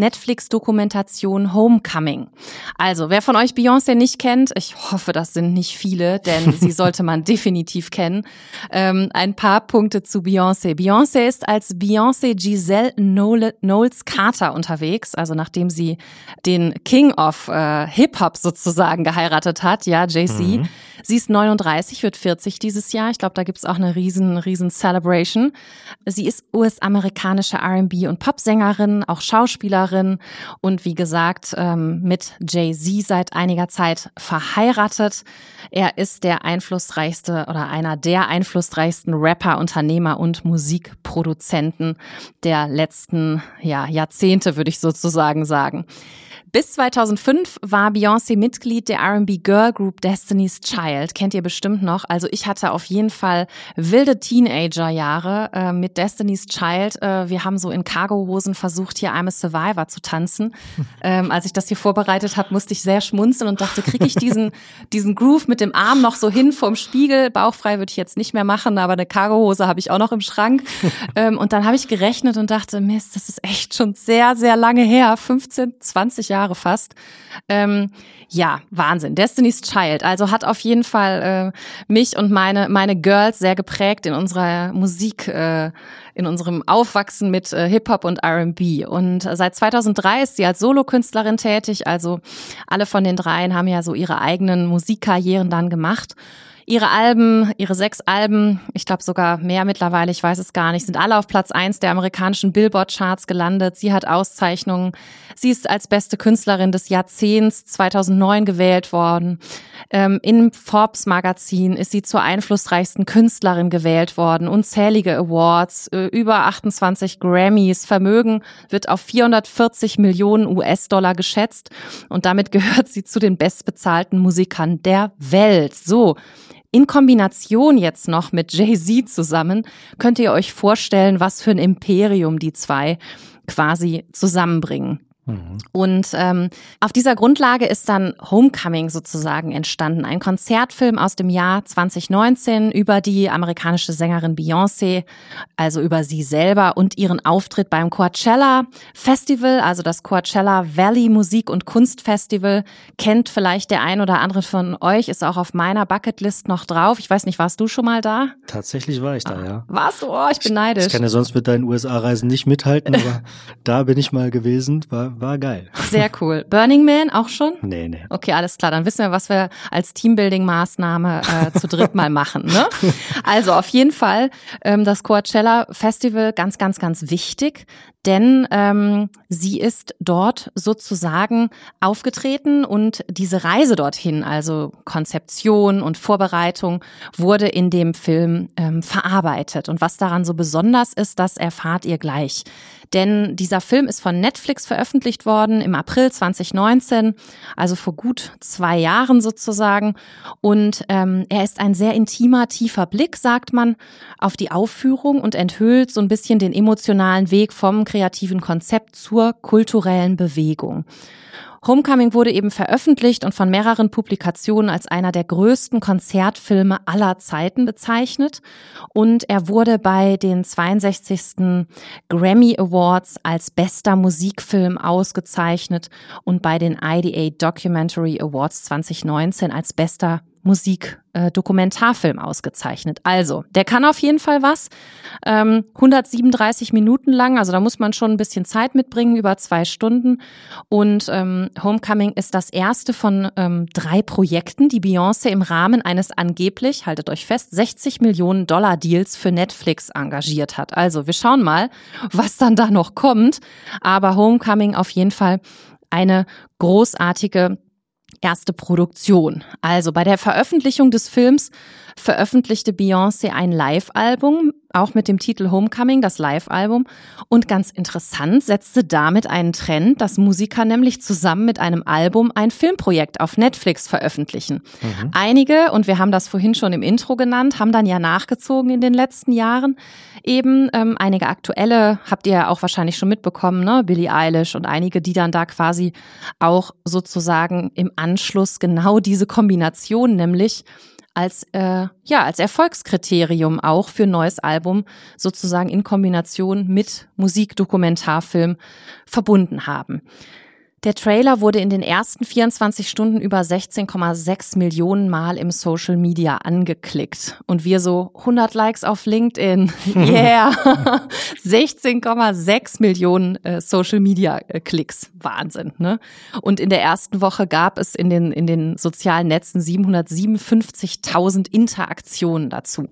Netflix-Dokumentation Homecoming. Also, wer von euch Beyoncé nicht kennt, ich hoffe, das sind nicht viele, denn sie sollte man definitiv kennen. Ähm, ein paar Punkte zu Beyoncé. Beyoncé ist als Beyoncé Giselle Knowles Carter unterwegs, also nachdem sie den King of äh, Hip-Hop sozusagen geheiratet hat, ja, Jay-Z. Mhm. Sie ist neununddreißig, wird vierzig dieses Jahr. Ich glaube, da gibt's auch eine riesen, riesen Celebration. Sie ist U S-amerikanische R and B- und Popsängerin, auch Schauspielerin und wie gesagt ähm, mit Jay-Z seit einiger Zeit verheiratet. Er ist der einflussreichste oder einer der einflussreichsten Rapper, Unternehmer und Musikproduzenten der letzten ja, Jahrzehnte, würde ich sozusagen sagen. Bis zweitausendfünf war Beyoncé Mitglied der R and B Girl Group Destiny's Child. Kennt ihr bestimmt noch. Also ich hatte auf jeden Fall wilde Teenager-Jahre äh, mit Destiny's Child. Äh, wir haben so in Cargohosen versucht, hier I'm a Survivor zu tanzen. Ähm, als ich das hier vorbereitet habe, musste ich sehr schmunzeln und dachte, kriege ich diesen diesen Groove mit dem Arm noch so hin vorm Spiegel? Bauchfrei würde ich jetzt nicht mehr machen, aber eine Cargohose habe ich auch noch im Schrank. ähm, und dann habe ich gerechnet und dachte, Mist, das ist echt schon sehr, sehr lange her. fünfzehn, zwanzig Jahre fast. Ähm, ja, Wahnsinn. Destiny's Child. Also hat auf jeden Fall äh, mich und meine meine Girls sehr geprägt in unserer Musik, äh, in unserem Aufwachsen mit äh, Hip-Hop und R and B. Und seit zweitausenddrei ist sie als Solokünstlerin tätig. Also alle von den dreien haben ja so ihre eigenen Musikkarrieren dann gemacht. Ihre Alben, ihre sechs Alben, ich glaube sogar mehr mittlerweile, ich weiß es gar nicht, sind alle auf Platz eins der amerikanischen Billboard-Charts gelandet. Sie hat Auszeichnungen. Sie ist als beste Künstlerin des Jahrzehnts zweitausendneun gewählt worden. Ähm, im Forbes-Magazin ist sie zur einflussreichsten Künstlerin gewählt worden. Unzählige Awards, äh, über achtundzwanzig Grammys. Vermögen wird auf vierhundertvierzig Millionen U S-Dollar geschätzt. Und damit gehört sie zu den bestbezahlten Musikern der Welt. So. In Kombination jetzt noch mit Jay-Z zusammen könnt ihr euch vorstellen, was für ein Imperium die zwei quasi zusammenbringen. Mhm. Und ähm, auf dieser Grundlage ist dann Homecoming sozusagen entstanden, ein Konzertfilm aus dem Jahr zwanzig neunzehn über die amerikanische Sängerin Beyoncé, also über sie selber und ihren Auftritt beim Coachella Festival, also das Coachella Valley Musik- und Kunstfestival, kennt vielleicht der ein oder andere von euch, ist auch auf meiner Bucketlist noch drauf. Ich weiß nicht, warst du schon mal da? Tatsächlich war ich da, ah, ja. Warst du? Oh, ich bin neidisch. Ich kann ja sonst mit deinen U S A-Reisen nicht mithalten, aber da bin ich mal gewesen, war War geil. Sehr cool. Burning Man auch schon? Nee, nee. Okay, alles klar. Dann wissen wir, was wir als Teambuilding-Maßnahme äh, zu dritt mal machen. Ne? Also auf jeden Fall ähm, das Coachella Festival ganz, ganz, ganz wichtig. Denn ähm, sie ist dort sozusagen aufgetreten und diese Reise dorthin, also Konzeption und Vorbereitung, wurde in dem Film ähm, verarbeitet. Und was daran so besonders ist, das erfahrt ihr gleich. Denn dieser Film ist von Netflix veröffentlicht worden im April zwanzig neunzehn, also vor gut zwei Jahren sozusagen. Und ähm, er ist ein sehr intimer, tiefer Blick, sagt man, auf die Aufführung und enthüllt so ein bisschen den emotionalen Weg vom kreativen Konzept zur kulturellen Bewegung. Homecoming wurde eben veröffentlicht und von mehreren Publikationen als einer der größten Konzertfilme aller Zeiten bezeichnet. Und er wurde bei den zweiundsechzigsten Grammy Awards als bester Musikfilm ausgezeichnet und bei den I D A Documentary Awards zwanzig neunzehn als bester Musik-Dokumentarfilm äh, ausgezeichnet. Also, der kann auf jeden Fall was. Ähm, hundertsiebenunddreißig Minuten lang, also da muss man schon ein bisschen Zeit mitbringen, über zwei Stunden. Und ähm, Homecoming ist das erste von ähm, drei Projekten, die Beyoncé im Rahmen eines angeblich, haltet euch fest, sechzig Millionen Dollar Deals für Netflix engagiert hat. Also, wir schauen mal, was dann da noch kommt. Aber Homecoming auf jeden Fall eine großartige erste Produktion. Also bei der Veröffentlichung des Films veröffentlichte Beyoncé ein Live-Album, auch mit dem Titel Homecoming, das Live-Album. Und ganz interessant, setzte damit einen Trend, dass Musiker nämlich zusammen mit einem Album ein Filmprojekt auf Netflix veröffentlichen. Mhm. Einige, und wir haben das vorhin schon im Intro genannt, haben dann ja nachgezogen in den letzten Jahren. Eben ähm, einige aktuelle, habt ihr ja auch wahrscheinlich schon mitbekommen, ne? Billie Eilish und einige, die dann da quasi auch sozusagen im Anschluss genau diese Kombination, nämlich als äh, ja als Erfolgskriterium auch für ein neues Album sozusagen in Kombination mit Musikdokumentarfilm verbunden haben. Der Trailer wurde in den ersten vierundzwanzig Stunden über sechzehn Komma sechs Millionen Mal im Social Media angeklickt. Und wir so hundert Likes auf LinkedIn. Yeah! sechzehn Komma sechs Millionen äh, Social Media äh, Klicks. Wahnsinn, ne? Und in der ersten Woche gab es in den, in den sozialen Netzen siebenhundertsiebenundfünfzigtausend Interaktionen dazu.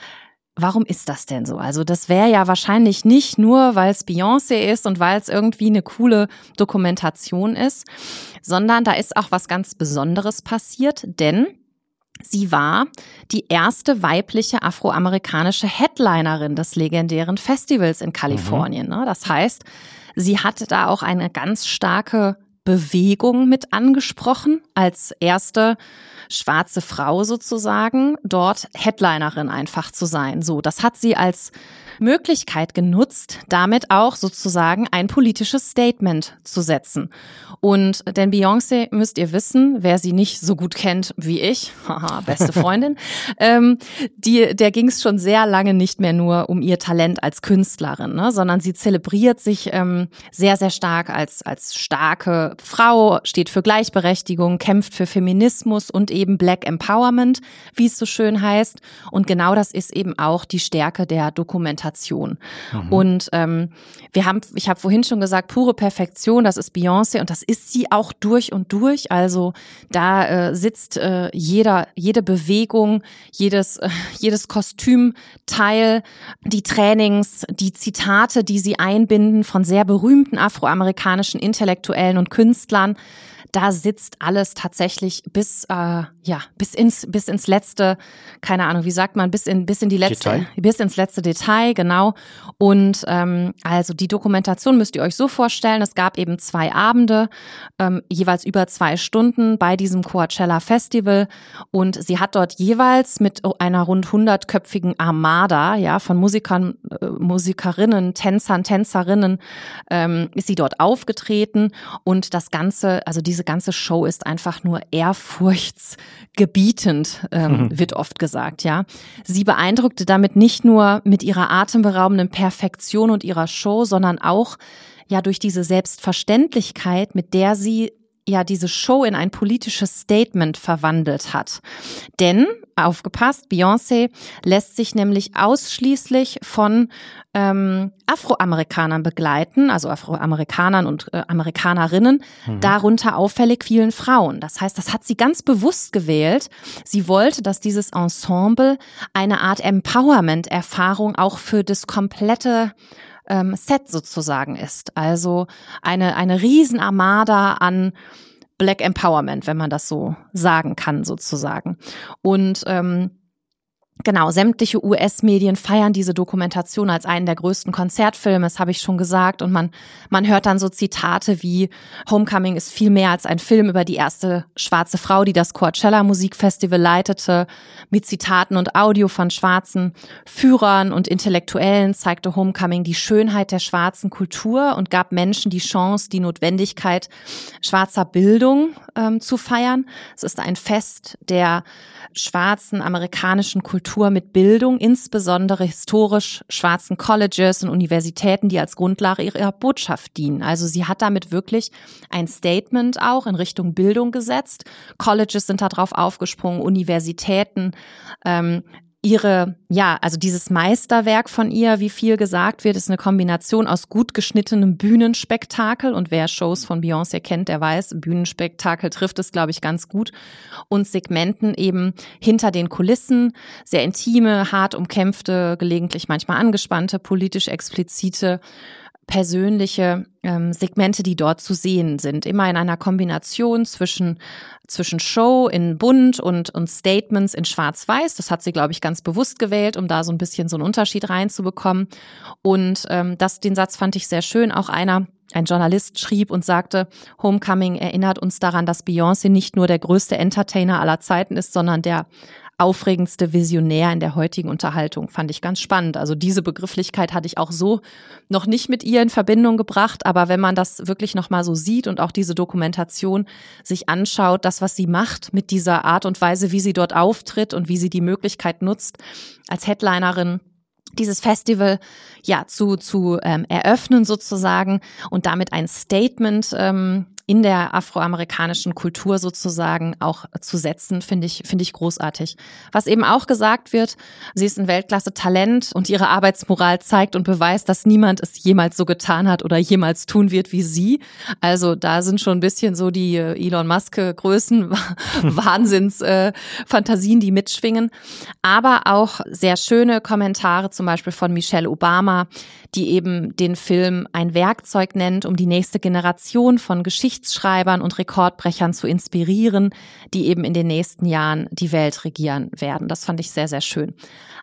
Warum ist das denn so? Also das wäre ja wahrscheinlich nicht nur, weil es Beyoncé ist und weil es irgendwie eine coole Dokumentation ist, sondern da ist auch was ganz Besonderes passiert, denn sie war die erste weibliche afroamerikanische Headlinerin des legendären Festivals in Kalifornien. Mhm. Das heißt, sie hatte da auch eine ganz starke Bewegung mit angesprochen, als erste schwarze Frau sozusagen, dort Headlinerin einfach zu sein. So, das hat sie als Möglichkeit genutzt, damit auch sozusagen ein politisches Statement zu setzen. Und denn Beyoncé, müsst ihr wissen, wer sie nicht so gut kennt wie ich, haha, beste Freundin, ähm, die, der ging es schon sehr lange nicht mehr nur um ihr Talent als Künstlerin, ne, sondern sie zelebriert sich ähm, sehr, sehr stark als, als starke Frau, steht für Gleichberechtigung, kämpft für Feminismus und eben Black Empowerment, wie es so schön heißt. Und genau das ist eben auch die Stärke der Dokumentation. Mhm. Und ähm, wir haben, ich habe vorhin schon gesagt, pure Perfektion, das ist Beyoncé und das ist sie auch durch und durch. Also da äh, sitzt äh, jeder, jede Bewegung, jedes, äh, jedes Kostümteil, die Trainings, die Zitate, die sie einbinden von sehr berühmten afroamerikanischen Intellektuellen und Künstlern. Da sitzt alles tatsächlich bis äh, ja bis ins bis ins letzte, keine Ahnung, wie sagt man, bis in bis in die letzte Detail. bis ins letzte Detail, genau. Und ähm, also die Dokumentation müsst ihr euch so vorstellen: Es gab eben zwei Abende, ähm, jeweils über zwei Stunden bei diesem Coachella Festival, und sie hat dort jeweils mit einer rund hundertköpfigen Armada, ja, von Musikern, äh, Musikerinnen, Tänzern, Tänzerinnen, ähm, ist sie dort aufgetreten, und das Ganze, also diese ganze Show ist einfach nur ehrfurchtsgebietend, ähm, mhm. wird oft gesagt, ja. Sie beeindruckte damit nicht nur mit ihrer atemberaubenden Perfektion und ihrer Show, sondern auch ja durch diese Selbstverständlichkeit, mit der sie ja diese Show in ein politisches Statement verwandelt hat. Denn, aufgepasst, Beyoncé lässt sich nämlich ausschließlich von ähm, Afroamerikanern begleiten, also Afroamerikanern und äh, Amerikanerinnen, mhm. darunter auffällig vielen Frauen. Das heißt, das hat sie ganz bewusst gewählt. Sie wollte, dass dieses Ensemble eine Art Empowerment-Erfahrung auch für das komplette ähm, Set sozusagen ist. Also eine, eine Riesenarmada an Black Empowerment, wenn man das so sagen kann sozusagen. Und ähm, genau, sämtliche U S-Medien feiern diese Dokumentation als einen der größten Konzertfilme, das habe ich schon gesagt. Und man man hört dann so Zitate wie: Homecoming ist viel mehr als ein Film über die erste schwarze Frau, die das Coachella Musikfestival leitete. Mit Zitaten und Audio von schwarzen Führern und Intellektuellen zeigte Homecoming die Schönheit der schwarzen Kultur und gab Menschen die Chance, die Notwendigkeit schwarzer Bildung ähm, zu feiern. Es ist ein Fest der schwarzen amerikanischen Kultur mit Bildung, insbesondere historisch schwarzen Colleges und Universitäten, die als Grundlage ihrer Botschaft dienen. Also sie hat damit wirklich ein Statement auch in Richtung Bildung gesetzt. Colleges sind darauf aufgesprungen, Universitäten, ähm, ihre, ja, also dieses Meisterwerk von ihr, wie viel gesagt wird, ist eine Kombination aus gut geschnittenem Bühnenspektakel, und wer Shows von Beyoncé kennt, der weiß, Bühnenspektakel trifft es, glaube ich, ganz gut, und Segmenten eben hinter den Kulissen, sehr intime, hart umkämpfte, gelegentlich manchmal angespannte, politisch explizite persönliche ähm, Segmente, die dort zu sehen sind. Immer in einer Kombination zwischen, zwischen Show in bunt und, und Statements in schwarz-weiß. Das hat sie, glaube ich, ganz bewusst gewählt, um da so ein bisschen so einen Unterschied reinzubekommen. Und ähm, das, den Satz fand ich sehr schön. Auch einer, ein Journalist schrieb und sagte, Homecoming erinnert uns daran, dass Beyoncé nicht nur der größte Entertainer aller Zeiten ist, sondern der aufregendste Visionär in der heutigen Unterhaltung. Fand ich ganz spannend. Also diese Begrifflichkeit hatte ich auch so noch nicht mit ihr in Verbindung gebracht. Aber wenn man das wirklich nochmal so sieht und auch diese Dokumentation sich anschaut, das, was sie macht mit dieser Art und Weise, wie sie dort auftritt und wie sie die Möglichkeit nutzt, als Headlinerin dieses Festival ja zu zu ähm, eröffnen sozusagen und damit ein Statement ähm, in der afroamerikanischen Kultur sozusagen auch zu setzen, finde ich, finde ich großartig. Was eben auch gesagt wird, sie ist ein Weltklasse-Talent und ihre Arbeitsmoral zeigt und beweist, dass niemand es jemals so getan hat oder jemals tun wird wie sie. Also da sind schon ein bisschen so die Elon Musk-Größen, Wahnsinns-Fantasien, die mitschwingen. Aber auch sehr schöne Kommentare, zum Beispiel von Michelle Obama, die eben den Film ein Werkzeug nennt, um die nächste Generation von Geschichtsschreibern und Rekordbrechern zu inspirieren, die eben in den nächsten Jahren die Welt regieren werden. Das fand ich sehr, sehr schön.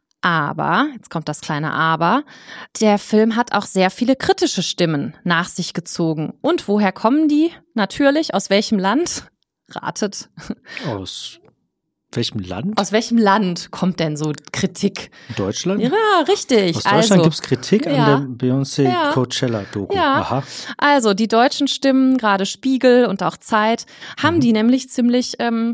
Aber, jetzt kommt das kleine Aber, der Film hat auch sehr viele kritische Stimmen nach sich gezogen. Und woher kommen die? Natürlich, aus welchem Land? Ratet. Aus welchem Land? Aus welchem Land kommt denn so Kritik? Deutschland? Ja, richtig. Aus Deutschland also, gibt es Kritik ja, an der Beyoncé ja, Coachella-Doku. Ja. Aha. Also die deutschen Stimmen, gerade Spiegel und auch Zeit, haben mhm. die nämlich ziemlich ähm,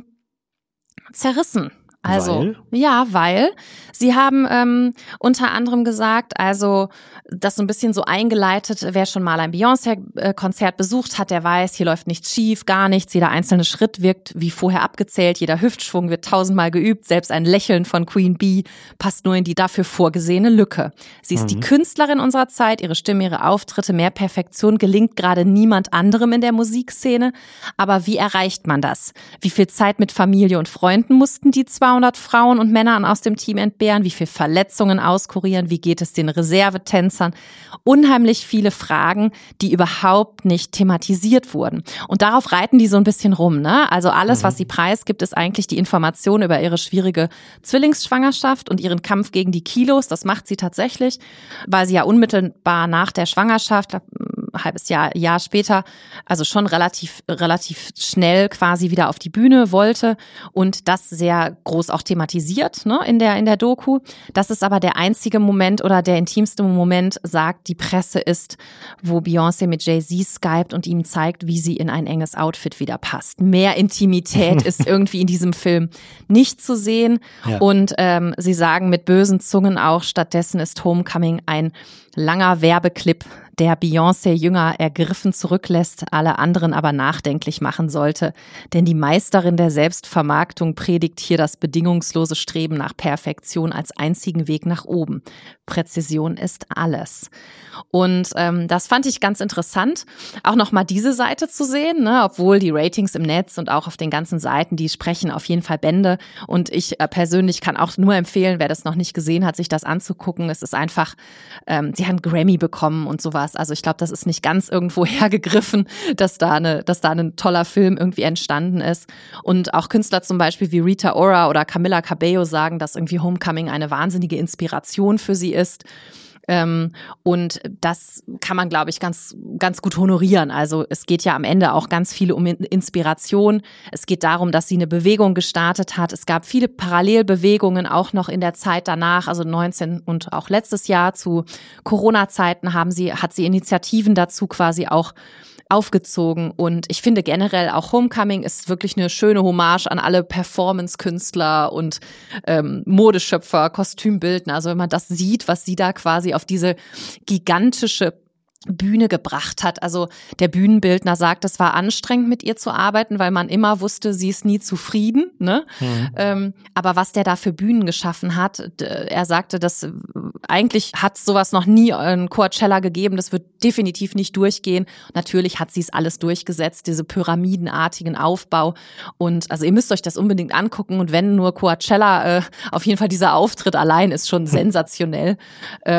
zerrissen. Also, weil? Ja, weil sie haben ähm, unter anderem gesagt, also das so ein bisschen so eingeleitet, wer schon mal ein Beyoncé-Konzert besucht hat, der weiß, hier läuft nichts schief, gar nichts, jeder einzelne Schritt wirkt wie vorher abgezählt, jeder Hüftschwung wird tausendmal geübt, selbst ein Lächeln von Queen Bee passt nur in die dafür vorgesehene Lücke. Sie ist mhm. die Künstlerin unserer Zeit, ihre Stimme, ihre Auftritte, mehr Perfektion gelingt gerade niemand anderem in der Musikszene, aber wie erreicht man das? Wie viel Zeit mit Familie und Freunden mussten die zweihundert Frauen und Männer aus dem Team entbehren? Wie viel Verletzungen auskurieren? Wie geht es den Reservetänzern? Unheimlich viele Fragen, die überhaupt nicht thematisiert wurden. Und darauf reiten die so ein bisschen rum, ne? Also alles, mhm. was sie preisgibt, ist eigentlich die Information über ihre schwierige Zwillingsschwangerschaft und ihren Kampf gegen die Kilos. Das macht sie tatsächlich, weil sie ja unmittelbar nach der Schwangerschaft, ein halbes Jahr, Jahr später, also schon relativ, relativ schnell quasi wieder auf die Bühne wollte und das sehr groß auch thematisiert, ne, in der, in der Doku. Das ist aber der einzige Moment oder der intimste Moment, sagt die Presse, ist, wo Beyoncé mit Jay-Z skypt und ihm zeigt, wie sie in ein enges Outfit wieder passt. Mehr Intimität ist irgendwie in diesem Film nicht zu sehen. Ja. Und ähm, sie sagen mit bösen Zungen auch, stattdessen ist Homecoming ein langer Werbeclip, der Beyoncé Jünger ergriffen zurücklässt, alle anderen aber nachdenklich machen sollte. Denn die Meisterin der Selbstvermarktung predigt hier das bedingungslose Streben nach Perfektion als einzigen Weg nach oben. Präzision ist alles. Und ähm, das fand ich ganz interessant, auch nochmal diese Seite zu sehen, ne? Obwohl die Ratings im Netz und auch auf den ganzen Seiten, die sprechen auf jeden Fall Bände. Und ich äh, persönlich kann auch nur empfehlen, wer das noch nicht gesehen hat, sich das anzugucken. Es ist einfach, ähm, sie haben einen Grammy bekommen und sowas. Also ich glaube, das ist nicht ganz irgendwo hergegriffen, dass da eine, dass da ein toller Film irgendwie entstanden ist. Und auch Künstler zum Beispiel wie Rita Ora oder Camila Cabello sagen, dass irgendwie Homecoming eine wahnsinnige Inspiration für sie ist. Ähm, und das kann man, glaube ich, ganz, ganz gut honorieren. Also es geht ja am Ende auch ganz viel um Inspiration. Es geht darum, dass sie eine Bewegung gestartet hat. Es gab viele Parallelbewegungen auch noch in der Zeit danach, also neunzehn und auch letztes Jahr zu Corona-Zeiten haben sie, hat sie Initiativen dazu quasi auch aufgezogen. Und ich finde generell auch Homecoming ist wirklich eine schöne Hommage an alle Performance-Künstler und ähm, Modeschöpfer, Kostümbildner. Also wenn man das sieht, was sie da quasi auf diese gigantische Bühne gebracht hat. Also der Bühnenbildner sagt, es war anstrengend, mit ihr zu arbeiten, weil man immer wusste, sie ist nie zufrieden. Ne? Mhm. Ähm, aber was der da für Bühnen geschaffen hat, d- er sagte, dass eigentlich hat sowas noch nie in Coachella gegeben. Das wird definitiv nicht durchgehen. Natürlich hat sie es alles durchgesetzt, diese pyramidenartigen Aufbau. Und also ihr müsst euch das unbedingt angucken. Und wenn nur Coachella, äh, auf jeden Fall dieser Auftritt allein ist schon sensationell. Ähm,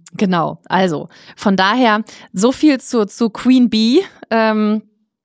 Genau, also von daher so viel zu, zu Queen Bee, ähm,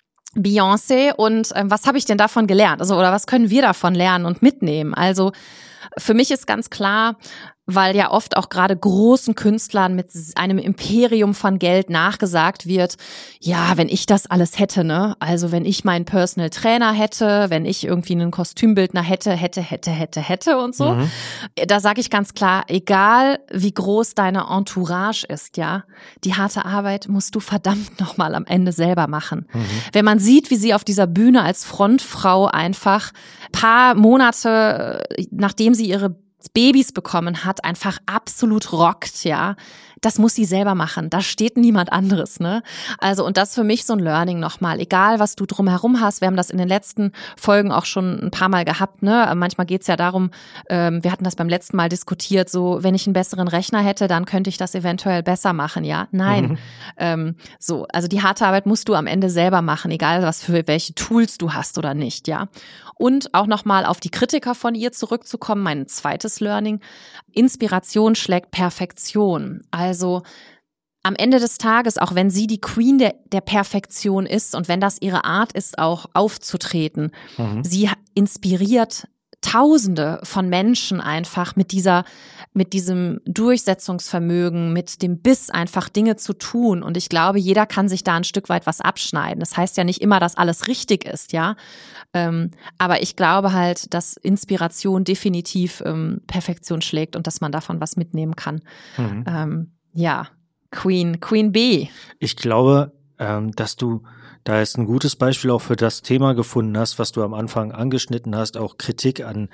Beyoncé und ähm, was habe ich denn davon gelernt? Also oder was können wir davon lernen und mitnehmen? Also für mich ist ganz klar, weil ja oft auch gerade großen Künstlern mit einem Imperium von Geld nachgesagt wird, ja, wenn ich das alles hätte, ne, also wenn ich meinen Personal Trainer hätte, wenn ich irgendwie einen Kostümbildner hätte, hätte, hätte, hätte, hätte und so. Mhm. Da sage ich ganz klar, egal wie groß deine Entourage ist, ja, die harte Arbeit musst du verdammt nochmal am Ende selber machen. Mhm. Wenn man sieht, wie sie auf dieser Bühne als Frontfrau einfach paar Monate, nachdem sie ihre Babys bekommen hat, einfach absolut rockt, ja. Das muss sie selber machen. Da steht niemand anderes, ne? Also, und das ist für mich so ein Learning nochmal. Egal, was du drumherum hast. Wir haben das in den letzten Folgen auch schon ein paar Mal gehabt, ne? Manchmal geht's ja darum, ähm, wir hatten das beim letzten Mal diskutiert, so, wenn ich einen besseren Rechner hätte, dann könnte ich das eventuell besser machen, ja? Nein. Mhm. Ähm, so, also die harte Arbeit musst du am Ende selber machen, egal was für welche Tools du hast oder nicht, ja? Und auch nochmal auf die Kritiker von ihr zurückzukommen, mein zweites Learning. Inspiration schlägt Perfektion. Also am Ende des Tages, auch wenn sie die Queen der, der Perfektion ist und wenn das ihre Art ist, auch aufzutreten, mhm. sie inspiriert Tausende von Menschen einfach mit dieser, mit diesem Durchsetzungsvermögen, mit dem Biss einfach Dinge zu tun. Und ich glaube, jeder kann sich da ein Stück weit was abschneiden. Das heißt ja nicht immer, dass alles richtig ist, ja. Ähm, aber ich glaube halt, dass Inspiration definitiv ähm, Perfektion schlägt und dass man davon was mitnehmen kann. Mhm. Ähm, ja, Queen, Queen Bee. Ich glaube, ähm, dass du da jetzt ein gutes Beispiel auch für das Thema gefunden hast, was du am Anfang angeschnitten hast, auch Kritik an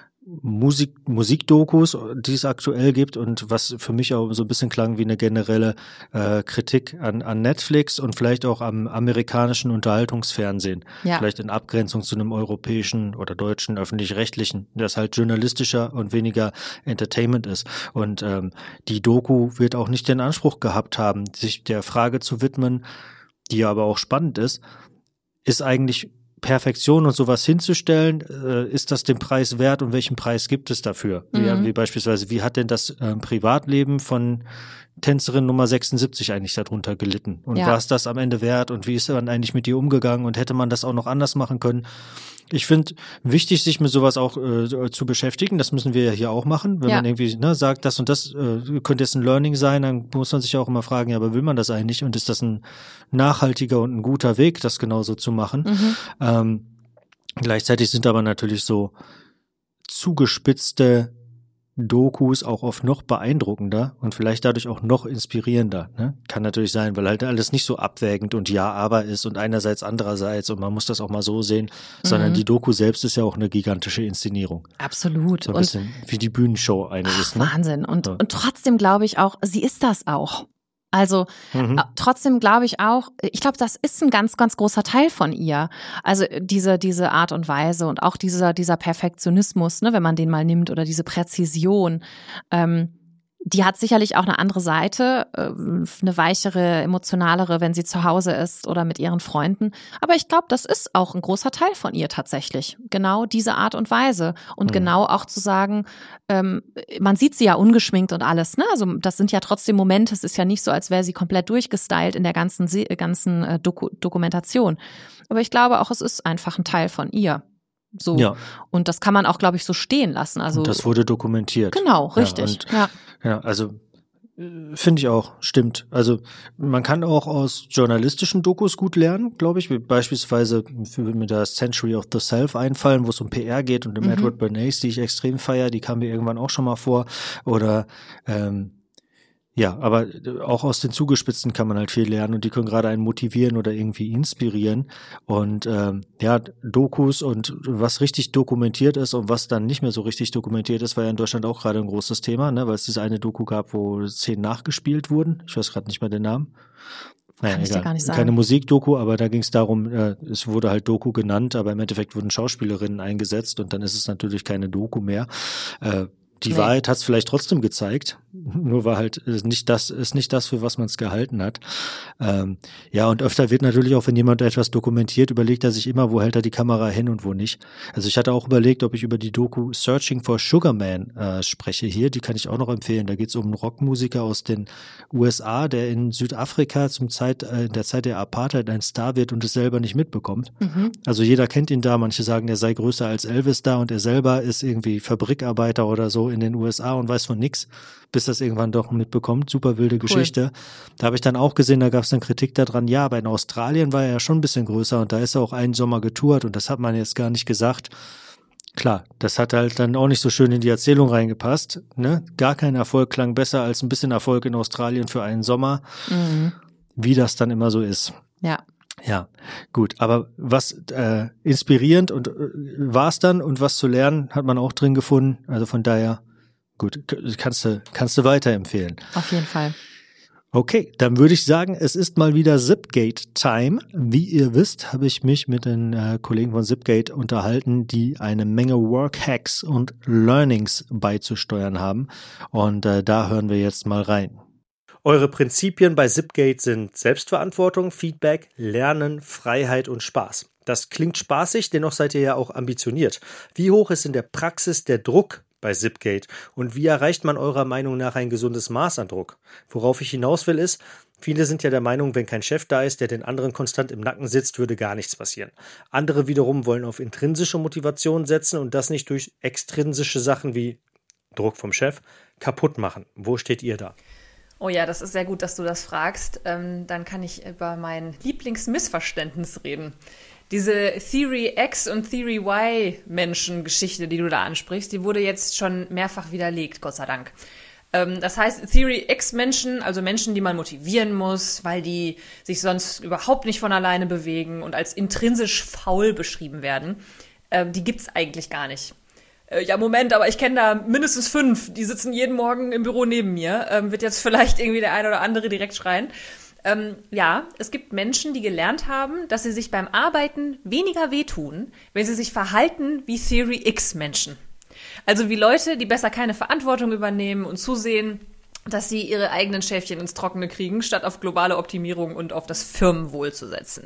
Musik, Musikdokus, die es aktuell gibt und was für mich auch so ein bisschen klang wie eine generelle äh, Kritik an, an Netflix und vielleicht auch am amerikanischen Unterhaltungsfernsehen. Ja. Vielleicht in Abgrenzung zu einem europäischen oder deutschen öffentlich-rechtlichen, das halt journalistischer und weniger Entertainment ist. Und ähm, die Doku wird auch nicht den Anspruch gehabt haben, sich der Frage zu widmen, die aber auch spannend ist, ist eigentlich Perfektion und sowas hinzustellen, äh, ist das den Preis wert und welchen Preis gibt es dafür? Mhm. Wie, wie beispielsweise, wie hat denn das äh, Privatleben von Tänzerin Nummer sechsundsiebzig eigentlich darunter gelitten? Und ja. war es das am Ende wert und wie ist man eigentlich mit ihr umgegangen und hätte man das auch noch anders machen können? Ich finde wichtig, sich mit sowas auch äh, zu beschäftigen. Das müssen wir ja hier auch machen. Wenn ja. man irgendwie ne, sagt, das und das äh, könnte jetzt ein Learning sein, dann muss man sich ja auch immer fragen, ja, aber will man das eigentlich? Und ist das ein nachhaltiger und ein guter Weg, das genauso zu machen? Mhm. Ähm, gleichzeitig sind aber natürlich so zugespitzte Dokus auch oft noch beeindruckender und vielleicht dadurch auch noch inspirierender. Ne? Kann natürlich sein, weil halt alles nicht so abwägend und ja, aber ist und einerseits, andererseits und man muss das auch mal so sehen, mhm. sondern die Doku selbst ist ja auch eine gigantische Inszenierung. Absolut. So ein bisschen und wie die Bühnenshow eine ach, ist. Ne? Wahnsinn. Und, ja. und trotzdem glaube ich auch, sie ist das auch. Also mhm. äh, trotzdem glaube ich auch, ich glaube, das ist ein ganz, ganz großer Teil von ihr. Also diese diese Art und Weise und auch dieser dieser Perfektionismus, ne, wenn man den mal nimmt oder diese Präzision. Ähm, die hat sicherlich auch eine andere Seite, eine weichere, emotionalere, wenn sie zu Hause ist oder mit ihren Freunden. Aber ich glaube, das ist auch ein großer Teil von ihr tatsächlich. Genau diese Art und Weise. Und mhm. genau auch zu sagen, ähm, man sieht sie ja ungeschminkt und alles, ne? Also das sind ja trotzdem Momente. Es ist ja nicht so, als wäre sie komplett durchgestylt in der ganzen, ganzen äh, Doku- Dokumentation. Aber ich glaube auch, es ist einfach ein Teil von ihr. So. Ja. Und das kann man auch, glaube ich, so stehen lassen. Also und das wurde dokumentiert. Genau, richtig. Ja, und, ja. ja also finde ich auch, stimmt. Also man kann auch aus journalistischen Dokus gut lernen, glaube ich. Wie beispielsweise würde mir das Century of the Self einfallen, wo es um P R geht und um mhm. Edward Bernays, die ich extrem feiere, die kam mir irgendwann auch schon mal vor. Oder ähm, ja, aber auch aus den Zugespitzten kann man halt viel lernen und die können gerade einen motivieren oder irgendwie inspirieren. Und ähm, ja, Dokus und was richtig dokumentiert ist und was dann nicht mehr so richtig dokumentiert ist, war ja in Deutschland auch gerade ein großes Thema, ne, weil es diese eine Doku gab, wo Szenen nachgespielt wurden. Ich weiß gerade nicht mehr den Namen. Naja, kann ich dir gar nicht sagen. Keine Musikdoku, aber da ging es darum, äh, es wurde halt Doku genannt, aber im Endeffekt wurden Schauspielerinnen eingesetzt und dann ist es natürlich keine Doku mehr. Äh, die Nee. Wahrheit hat es vielleicht trotzdem gezeigt, nur war halt ist nicht das, ist nicht das, für was man es gehalten hat. Ähm, ja, und öfter wird natürlich auch, wenn jemand etwas dokumentiert, überlegt er sich immer, wo hält er die Kamera hin und wo nicht. Also ich hatte auch überlegt, ob ich über die Doku Searching for Sugar Man äh, spreche hier, die kann ich auch noch empfehlen. Da geht es um einen Rockmusiker aus den U S A, der in Südafrika zum Zeit, äh, in der Zeit der Apartheid ein Star wird und es selber nicht mitbekommt. Mhm. Also jeder kennt ihn da, manche sagen, er sei größer als Elvis da und er selber ist irgendwie Fabrikarbeiter oder so in den U S A und weiß von nix, bis das irgendwann doch mitbekommt. Super wilde Geschichte. Da habe ich dann auch gesehen, da gab es dann Kritik daran, ja, aber in Australien war er ja schon ein bisschen größer und da ist er auch einen Sommer getourt und das hat man jetzt gar nicht gesagt. Klar, das hat halt dann auch nicht so schön in die Erzählung reingepasst. Ne? Gar kein Erfolg klang besser als ein bisschen Erfolg in Australien für einen Sommer, Mhm. wie das dann immer so ist. Ja. Ja, gut, aber was äh, inspirierend und äh, war es dann und was zu lernen hat man auch drin gefunden. Also von daher, gut, k- kannst du kannst du weiterempfehlen. Auf jeden Fall. Okay, dann würde ich sagen, es ist mal wieder Zipgate-Time. Wie ihr wisst, habe ich mich mit den äh, Kollegen von Zipgate unterhalten, die eine Menge Work-Hacks und Learnings beizusteuern haben. Und äh, da hören wir jetzt mal rein. Eure Prinzipien bei Zipgate sind Selbstverantwortung, Feedback, Lernen, Freiheit und Spaß. Das klingt spaßig, dennoch seid ihr ja auch ambitioniert. Wie hoch ist in der Praxis der Druck bei Zipgate und wie erreicht man eurer Meinung nach ein gesundes Maß an Druck? Worauf ich hinaus will ist, viele sind ja der Meinung, wenn kein Chef da ist, der den anderen konstant im Nacken sitzt, würde gar nichts passieren. Andere wiederum wollen auf intrinsische Motivation setzen und das nicht durch extrinsische Sachen wie Druck vom Chef kaputt machen. Wo steht ihr da? Oh ja, das ist sehr gut, dass du das fragst. Ähm, dann kann ich über mein Lieblingsmissverständnis reden. Diese Theory X und Theory Y Menschen-Geschichte, die du da ansprichst, die wurde jetzt schon mehrfach widerlegt, Gott sei Dank. Ähm, das heißt, Theory X Menschen, also Menschen, die man motivieren muss, weil die sich sonst überhaupt nicht von alleine bewegen und als intrinsisch faul beschrieben werden, äh, die gibt's eigentlich gar nicht. Ja, Moment, aber ich kenne da mindestens fünf, die sitzen jeden Morgen im Büro neben mir, ähm, wird jetzt vielleicht irgendwie der eine oder andere direkt schreien. Ähm, ja, es gibt Menschen, die gelernt haben, dass sie sich beim Arbeiten weniger wehtun, wenn sie sich verhalten wie Theory X Menschen. Also wie Leute, die besser keine Verantwortung übernehmen und zusehen, dass sie ihre eigenen Schäfchen ins Trockene kriegen, statt auf globale Optimierung und auf das Firmenwohl zu setzen.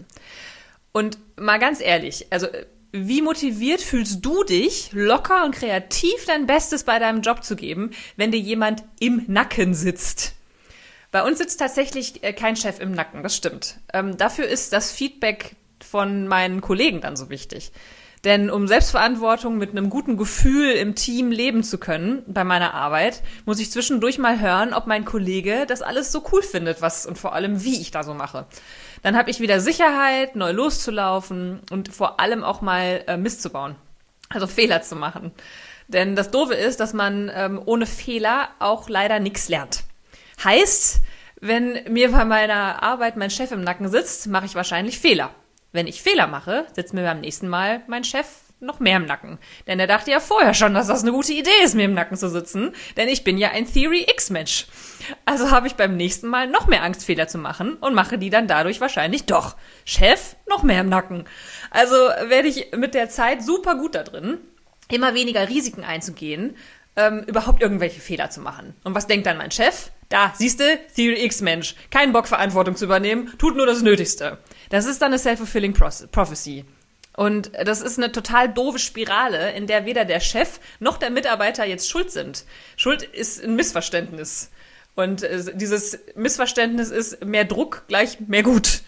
Und mal ganz ehrlich, also wie motiviert fühlst du dich, locker und kreativ dein Bestes bei deinem Job zu geben, wenn dir jemand im Nacken sitzt? Bei uns sitzt tatsächlich kein Chef im Nacken, das stimmt. Ähm, dafür ist das Feedback von meinen Kollegen dann so wichtig. Denn um Selbstverantwortung mit einem guten Gefühl im Team leben zu können bei meiner Arbeit, muss ich zwischendurch mal hören, ob mein Kollege das alles so cool findet, was und vor allem, wie ich da so mache. Dann habe ich wieder Sicherheit, neu loszulaufen und vor allem auch mal äh, Mist zu bauen, also Fehler zu machen. Denn das Doofe ist, dass man ähm, ohne Fehler auch leider nichts lernt. Heißt, wenn mir bei meiner Arbeit mein Chef im Nacken sitzt, mache ich wahrscheinlich Fehler. Wenn ich Fehler mache, sitzt mir beim nächsten Mal mein Chef noch mehr im Nacken. Denn er dachte ja vorher schon, dass das eine gute Idee ist, mir im Nacken zu sitzen. Denn ich bin ja ein Theory-X-Mensch. Also habe ich beim nächsten Mal noch mehr Angst, Fehler zu machen und mache die dann dadurch wahrscheinlich doch. Chef, noch mehr im Nacken. Also werde ich mit der Zeit super gut da drin, immer weniger Risiken einzugehen, ähm, überhaupt irgendwelche Fehler zu machen. Und was denkt dann mein Chef? Da, siehste, Theory-X-Mensch. Keinen Bock, Verantwortung zu übernehmen, tut nur das Nötigste. Das ist dann eine self-fulfilling prophecy. Und das ist eine total doofe Spirale, in der weder der Chef noch der Mitarbeiter jetzt schuld sind. Schuld ist ein Missverständnis. Und dieses Missverständnis ist mehr Druck gleich mehr gut.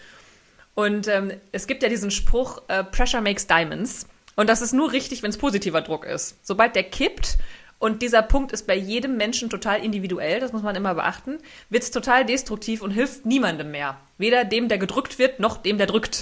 Und ähm, es gibt ja diesen Spruch, äh, Pressure makes diamonds. Und das ist nur richtig, wenn es positiver Druck ist. Sobald der kippt, und dieser Punkt ist bei jedem Menschen total individuell, das muss man immer beachten, wird es total destruktiv und hilft niemandem mehr. Weder dem, der gedrückt wird, noch dem, der drückt.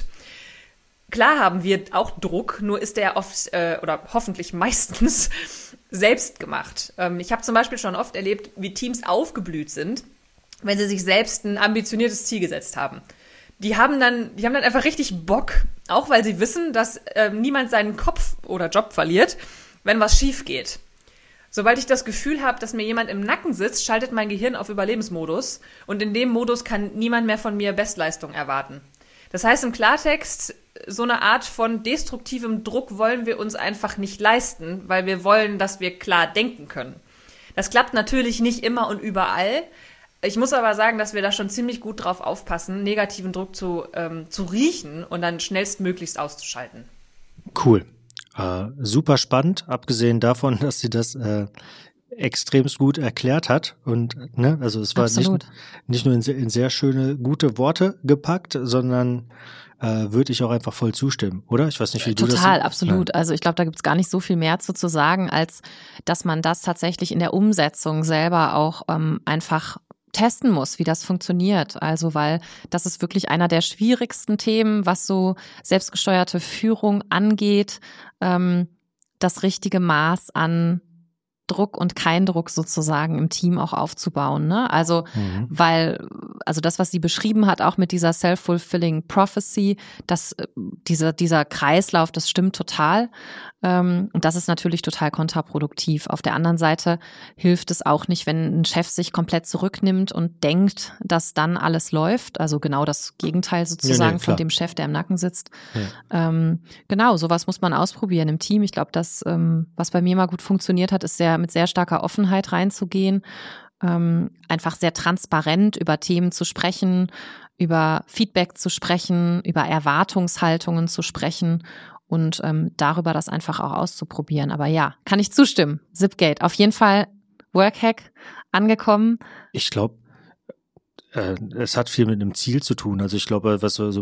Klar haben wir auch Druck, nur ist der oft äh, oder hoffentlich meistens selbst gemacht. Ähm, ich habe zum Beispiel schon oft erlebt, wie Teams aufgeblüht sind, wenn sie sich selbst ein ambitioniertes Ziel gesetzt haben. Die haben dann, die haben dann einfach richtig Bock, auch weil sie wissen, dass äh, niemand seinen Kopf oder Job verliert, wenn was schief geht. Sobald ich das Gefühl habe, dass mir jemand im Nacken sitzt, schaltet mein Gehirn auf Überlebensmodus und in dem Modus kann niemand mehr von mir Bestleistung erwarten. Das heißt im Klartext, so eine Art von destruktivem Druck wollen wir uns einfach nicht leisten, weil wir wollen, dass wir klar denken können. Das klappt natürlich nicht immer und überall. Ich muss aber sagen, dass wir da schon ziemlich gut drauf aufpassen, negativen Druck zu, ähm, zu riechen und dann schnellstmöglichst auszuschalten. Cool. Äh, super spannend, abgesehen davon, dass sie das äh, extremst gut erklärt hat. Und ne, also es war nicht, nicht nur in sehr, in sehr schöne, gute Worte gepackt, sondern äh, würde ich auch einfach voll zustimmen, oder? Ich weiß nicht, wie du das... Total, absolut. Ja. Also ich glaube, da gibt's gar nicht so viel mehr zu, zu sagen, als dass man das tatsächlich in der Umsetzung selber auch ähm, einfach testen muss, wie das funktioniert. Also, weil das ist wirklich einer der schwierigsten Themen, was so selbstgesteuerte Führung angeht, ähm, das richtige Maß an Druck und kein Druck sozusagen im Team auch aufzubauen, ne? Also, mhm. weil, also das, was sie beschrieben hat, auch mit dieser self-fulfilling prophecy, das, dieser, dieser Kreislauf, das stimmt total. Und das ist natürlich total kontraproduktiv. Auf der anderen Seite hilft es auch nicht, wenn ein Chef sich komplett zurücknimmt und denkt, dass dann alles läuft. Also genau das Gegenteil sozusagen ja, nee, von dem Chef, der im Nacken sitzt. Ja. Ähm, genau, sowas muss man ausprobieren im Team. Ich glaube, das, ähm, was bei mir mal gut funktioniert hat, ist sehr mit sehr starker Offenheit reinzugehen, ähm, einfach sehr transparent über Themen zu sprechen, über Feedback zu sprechen, über Erwartungshaltungen zu sprechen und ähm, darüber das einfach auch auszuprobieren. Aber ja, kann ich zustimmen. Zipgate, auf jeden Fall Workhack angekommen. Ich glaube, äh, es hat viel mit einem Ziel zu tun. Also ich glaube, was so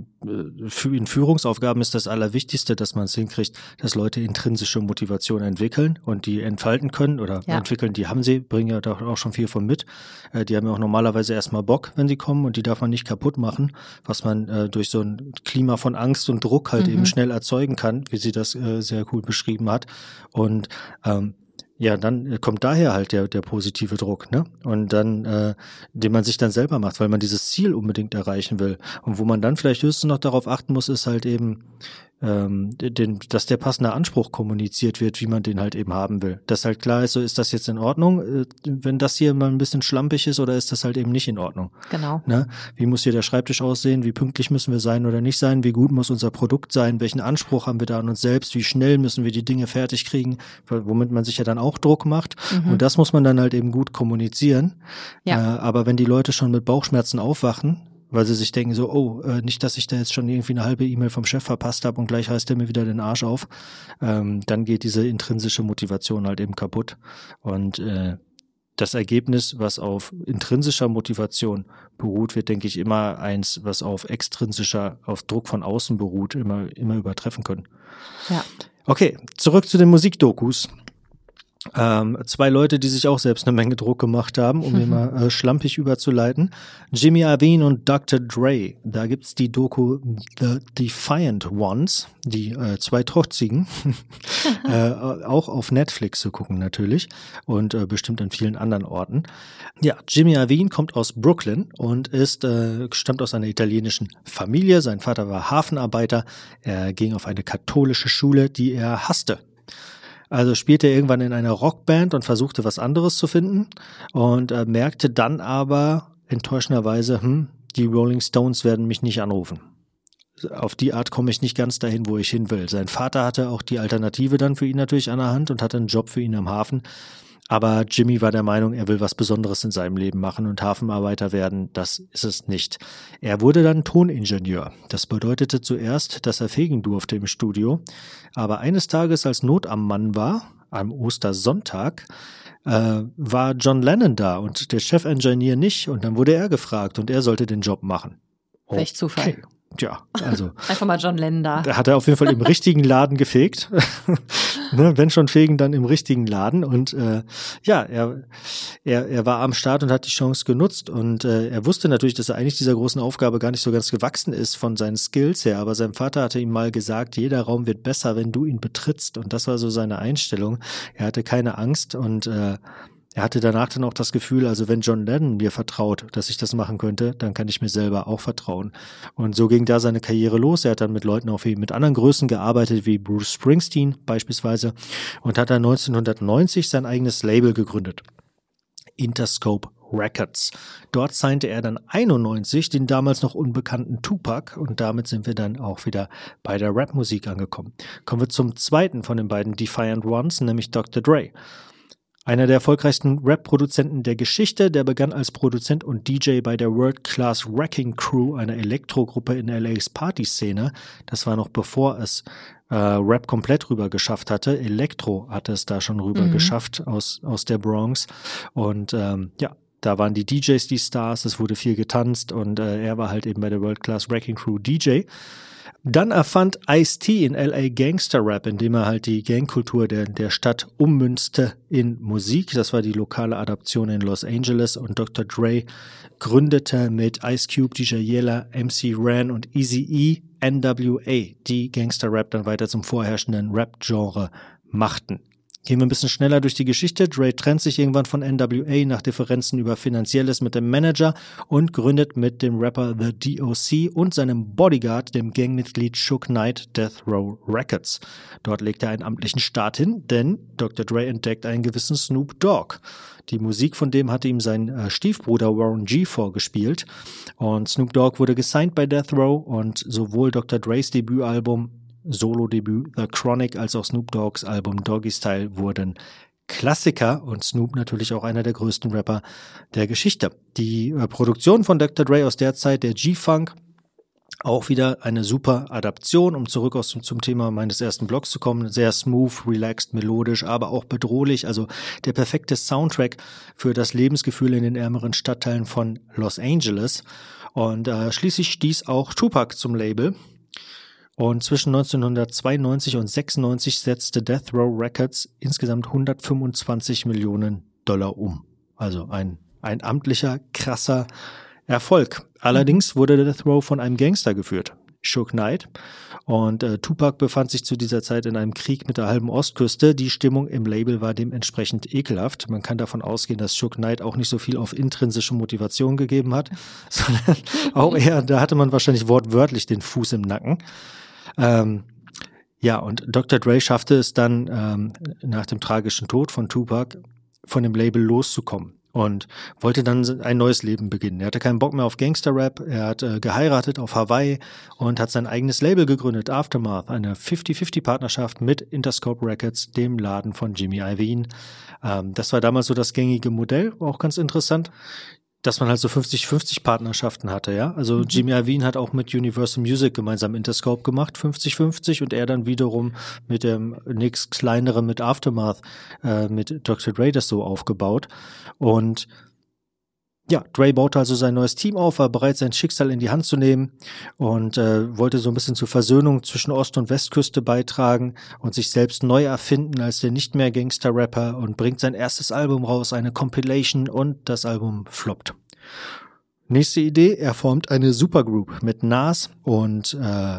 in Führungsaufgaben ist das Allerwichtigste, dass man es hinkriegt, dass Leute intrinsische Motivation entwickeln und die entfalten können oder ja. entwickeln, die haben sie, bringen ja doch auch schon viel von mit. Äh, die haben ja auch normalerweise erstmal Bock, wenn sie kommen, und die darf man nicht kaputt machen, was man äh, durch so ein Klima von Angst und Druck halt mhm. eben schnell erzeugen kann, wie sie das äh, sehr cool beschrieben hat. Und ähm, ja, dann kommt daher halt der der positive Druck, ne? Und dann, äh, den man sich dann selber macht, weil man dieses Ziel unbedingt erreichen will. Und wo man dann vielleicht höchstens noch darauf achten muss, ist halt eben, ähm, den, dass der passende Anspruch kommuniziert wird, wie man den halt eben haben will. Dass halt klar ist, so ist das jetzt in Ordnung, äh, wenn das hier mal ein bisschen schlampig ist, oder ist das halt eben nicht in Ordnung? Genau. Ne? Wie muss hier der Schreibtisch aussehen? Wie pünktlich müssen wir sein oder nicht sein? Wie gut muss unser Produkt sein? Welchen Anspruch haben wir da an uns selbst? Wie schnell müssen wir die Dinge fertig kriegen? Womit man sich ja dann auch Druck macht. Mhm. Und das muss man dann halt eben gut kommunizieren. Ja. Äh, aber wenn die Leute schon mit Bauchschmerzen aufwachen, weil sie sich denken so, oh, äh, nicht, dass ich da jetzt schon irgendwie eine halbe E-Mail vom Chef verpasst habe und gleich reißt er mir wieder den Arsch auf, ähm, dann geht diese intrinsische Motivation halt eben kaputt. Und äh, das Ergebnis, was auf intrinsischer Motivation beruht, wird, denke ich, immer eins, was auf extrinsischer, auf Druck von außen beruht, immer, immer übertreffen können. Ja. Okay, zurück zu den Musikdokus. Ähm, zwei Leute, die sich auch selbst eine Menge Druck gemacht haben, um mir mal äh, schlampig überzuleiten. Jimmy Iovine und Doktor Dre. Da gibt's die Doku The Defiant Ones, die äh, zwei Trotzigen, äh, auch auf Netflix zu gucken natürlich und äh, bestimmt an vielen anderen Orten. Ja, Jimmy Iovine kommt aus Brooklyn und ist äh, stammt aus einer italienischen Familie. Sein Vater war Hafenarbeiter. Er ging auf eine katholische Schule, die er hasste. Also spielte er irgendwann in einer Rockband und versuchte was anderes zu finden und äh, merkte dann aber enttäuschenderweise, hm, die Rolling Stones werden mich nicht anrufen. Auf die Art komme ich nicht ganz dahin, wo ich hin will. Sein Vater hatte auch die Alternative dann für ihn natürlich an der Hand und hatte einen Job für ihn am Hafen. Aber Jimmy war der Meinung, er will was Besonderes in seinem Leben machen und Hafenarbeiter werden, das ist es nicht. Er wurde dann Toningenieur. Das bedeutete zuerst, dass er fegen durfte im Studio. Aber eines Tages, als Not am Mann war, am Ostersonntag, äh, war John Lennon da und der Chefingenieur nicht. Und dann wurde er gefragt und er sollte den Job machen. Okay. Welch Zufall. Tja, also. Einfach mal John Lennon da. Da hat er auf jeden Fall im richtigen Laden gefegt. Ne, wenn schon fegen, dann im richtigen Laden. Und äh, ja, er, er, er war am Start und hat die Chance genutzt. Und äh, er wusste natürlich, dass er eigentlich dieser großen Aufgabe gar nicht so ganz gewachsen ist von seinen Skills her. Aber sein Vater hatte ihm mal gesagt, jeder Raum wird besser, wenn du ihn betrittst. Und das war so seine Einstellung. Er hatte keine Angst und äh, er hatte danach dann auch das Gefühl, also wenn John Lennon mir vertraut, dass ich das machen könnte, dann kann ich mir selber auch vertrauen. Und so ging da seine Karriere los. Er hat dann mit Leuten auch wie mit anderen Größen gearbeitet, wie Bruce Springsteen beispielsweise, und hat dann neunzehnhundertneunzig sein eigenes Label gegründet. Interscope Records. Dort signte er dann einundneunzig den damals noch unbekannten Tupac und damit sind wir dann auch wieder bei der Rapmusik angekommen. Kommen wir zum zweiten von den beiden Defiant Ones, nämlich Doktor Dre. Einer der erfolgreichsten Rap-Produzenten der Geschichte, der begann als Produzent und D J bei der World Class Wrecking Crew, einer Elektrogruppe in L As Partyszene. Das war noch bevor es äh, Rap komplett rüber geschafft hatte. Elektro hatte es da schon rüber mhm. geschafft aus, aus der Bronx. Und ähm, ja, da waren die D Js die Stars, es wurde viel getanzt und äh, er war halt eben bei der World Class Wrecking Crew D J. Dann erfand Ice-T in L A Gangster-Rap, indem er halt die Gangkultur der, der Stadt ummünzte in Musik. Das war die lokale Adaption in Los Angeles und Doktor Dre gründete mit Ice Cube, D J Yella, M C Ren und Eazy-E N W A, die Gangster-Rap dann weiter zum vorherrschenden Rap-Genre machten. Gehen wir ein bisschen schneller durch die Geschichte. Dre trennt sich irgendwann von N W A nach Differenzen über Finanzielles mit dem Manager und gründet mit dem Rapper The D O C und seinem Bodyguard, dem Gangmitglied Suge Knight, Death Row Records. Dort legt er einen amtlichen Start hin, denn Doktor Dre entdeckt einen gewissen Snoop Dogg. Die Musik von dem hatte ihm sein äh, Stiefbruder Warren G vorgespielt und Snoop Dogg wurde gesigned bei Death Row und sowohl Doktor Dres Debütalbum Solo-Debüt The Chronic als auch Snoop Dogg's Album Doggy Style wurden Klassiker und Snoop natürlich auch einer der größten Rapper der Geschichte. Die äh, Produktion von Doktor Dre aus der Zeit, der G-Funk, auch wieder eine super Adaption, um zurück aus, zum Thema meines ersten Blogs zu kommen. Sehr smooth, relaxed, melodisch, aber auch bedrohlich. Also der perfekte Soundtrack für das Lebensgefühl in den ärmeren Stadtteilen von Los Angeles. Und äh, schließlich stieß auch Tupac zum Label. Und zwischen neunzehnhundertzweiundneunzig und sechsundneunzig setzte Death Row Records insgesamt hundertfünfundzwanzig Millionen Dollar um. Also ein, ein amtlicher, krasser Erfolg. Allerdings wurde Death Row von einem Gangster geführt, Suge Knight. Und äh, Tupac befand sich zu dieser Zeit in einem Krieg mit der halben Ostküste. Die Stimmung im Label war dementsprechend ekelhaft. Man kann davon ausgehen, dass Suge Knight auch nicht so viel auf intrinsische Motivation gegeben hat, sondern auch eher, da hatte man wahrscheinlich wortwörtlich den Fuß im Nacken. Ähm, ja, und Doktor Dre schaffte es dann ähm, nach dem tragischen Tod von Tupac von dem Label loszukommen und wollte dann ein neues Leben beginnen. Er hatte keinen Bock mehr auf Gangster-Rap, er hat äh, geheiratet auf Hawaii und hat sein eigenes Label gegründet, Aftermath, eine fünfzig fünfzig Partnerschaft mit Interscope Records, dem Laden von Jimmy Iovine. Ähm, das war damals so das gängige Modell, auch ganz interessant, dass man halt so fünfzig fünfzig Partnerschaften hatte, ja. Also mhm. Jimmy Iovine hat auch mit Universal Music gemeinsam Interscope gemacht, fünfzig fünfzig, und er dann wiederum mit dem nächst kleineren, mit Aftermath, äh, mit Doktor Dre das so aufgebaut. Und ja, Dre baute also sein neues Team auf, war bereit, sein Schicksal in die Hand zu nehmen und äh, wollte so ein bisschen zur Versöhnung zwischen Ost- und Westküste beitragen und sich selbst neu erfinden als der nicht mehr Gangster-Rapper und bringt sein erstes Album raus, eine Compilation, und das Album floppt. Nächste Idee, er formt eine Supergroup mit Nas und äh,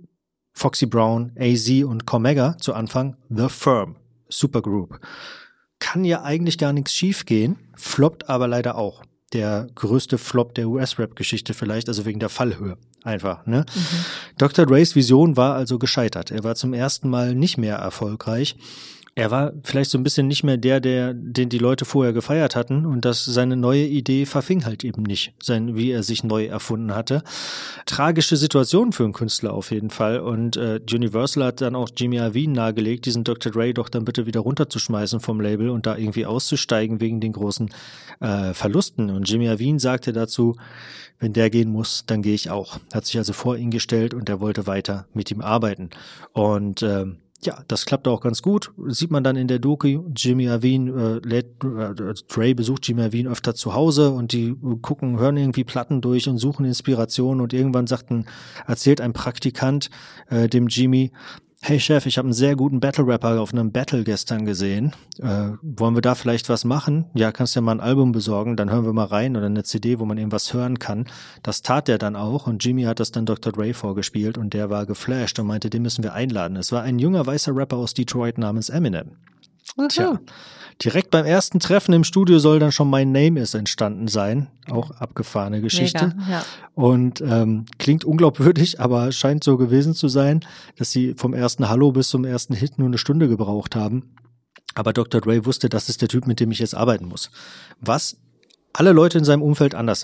Foxy Brown, A Z und Cormega zu Anfang, The Firm, Supergroup. Kann ja eigentlich gar nichts schief gehen, floppt aber leider auch. Der größte Flop der U S-Rap-Geschichte vielleicht, also wegen der Fallhöhe einfach, ne? Mhm. Doktor Dres Vision war also gescheitert. Er war zum ersten Mal nicht mehr erfolgreich. Er war vielleicht so ein bisschen nicht mehr der, der, den die Leute vorher gefeiert hatten, und das, seine neue Idee verfing halt eben nicht, sein, wie er sich neu erfunden hatte. Tragische Situation für einen Künstler auf jeden Fall, und äh, Universal hat dann auch Jimmy Iovine nahegelegt, diesen Doktor Dre doch dann bitte wieder runterzuschmeißen vom Label und da irgendwie auszusteigen wegen den großen äh, Verlusten. Und Jimmy Iovine sagte dazu, wenn der gehen muss, dann gehe ich auch. Hat sich also vor ihn gestellt und er wollte weiter mit ihm arbeiten. Und ähm, ja, das klappt auch ganz gut. Sieht man dann in der Doku. Jimmy Iovine äh, lädt, äh, Dre besucht Jimmy Iovine öfter zu Hause und die gucken, hören irgendwie Platten durch und suchen Inspiration, und irgendwann sagt ein, erzählt ein Praktikant äh, dem Jimmy: Hey Chef, ich habe einen sehr guten Battle-Rapper auf einem Battle gestern gesehen. Äh, wollen wir da vielleicht was machen? Ja, kannst ja mal ein Album besorgen, dann hören wir mal rein, oder eine C D, wo man irgendwas hören kann. Das tat er dann auch, und Jimmy hat das dann Doktor Dre vorgespielt und der war geflasht und meinte, den müssen wir einladen. Es war ein junger weißer Rapper aus Detroit namens Eminem. Okay. Tja, direkt beim ersten Treffen im Studio soll dann schon My Name Is entstanden sein. Auch abgefahrene Geschichte. Mega, ja. Und ähm, klingt unglaubwürdig, aber scheint so gewesen zu sein, dass sie vom ersten Hallo bis zum ersten Hit nur eine Stunde gebraucht haben. Aber Doktor Dre wusste, das ist der Typ, mit dem ich jetzt arbeiten muss. Was alle Leute in seinem Umfeld anders sahen.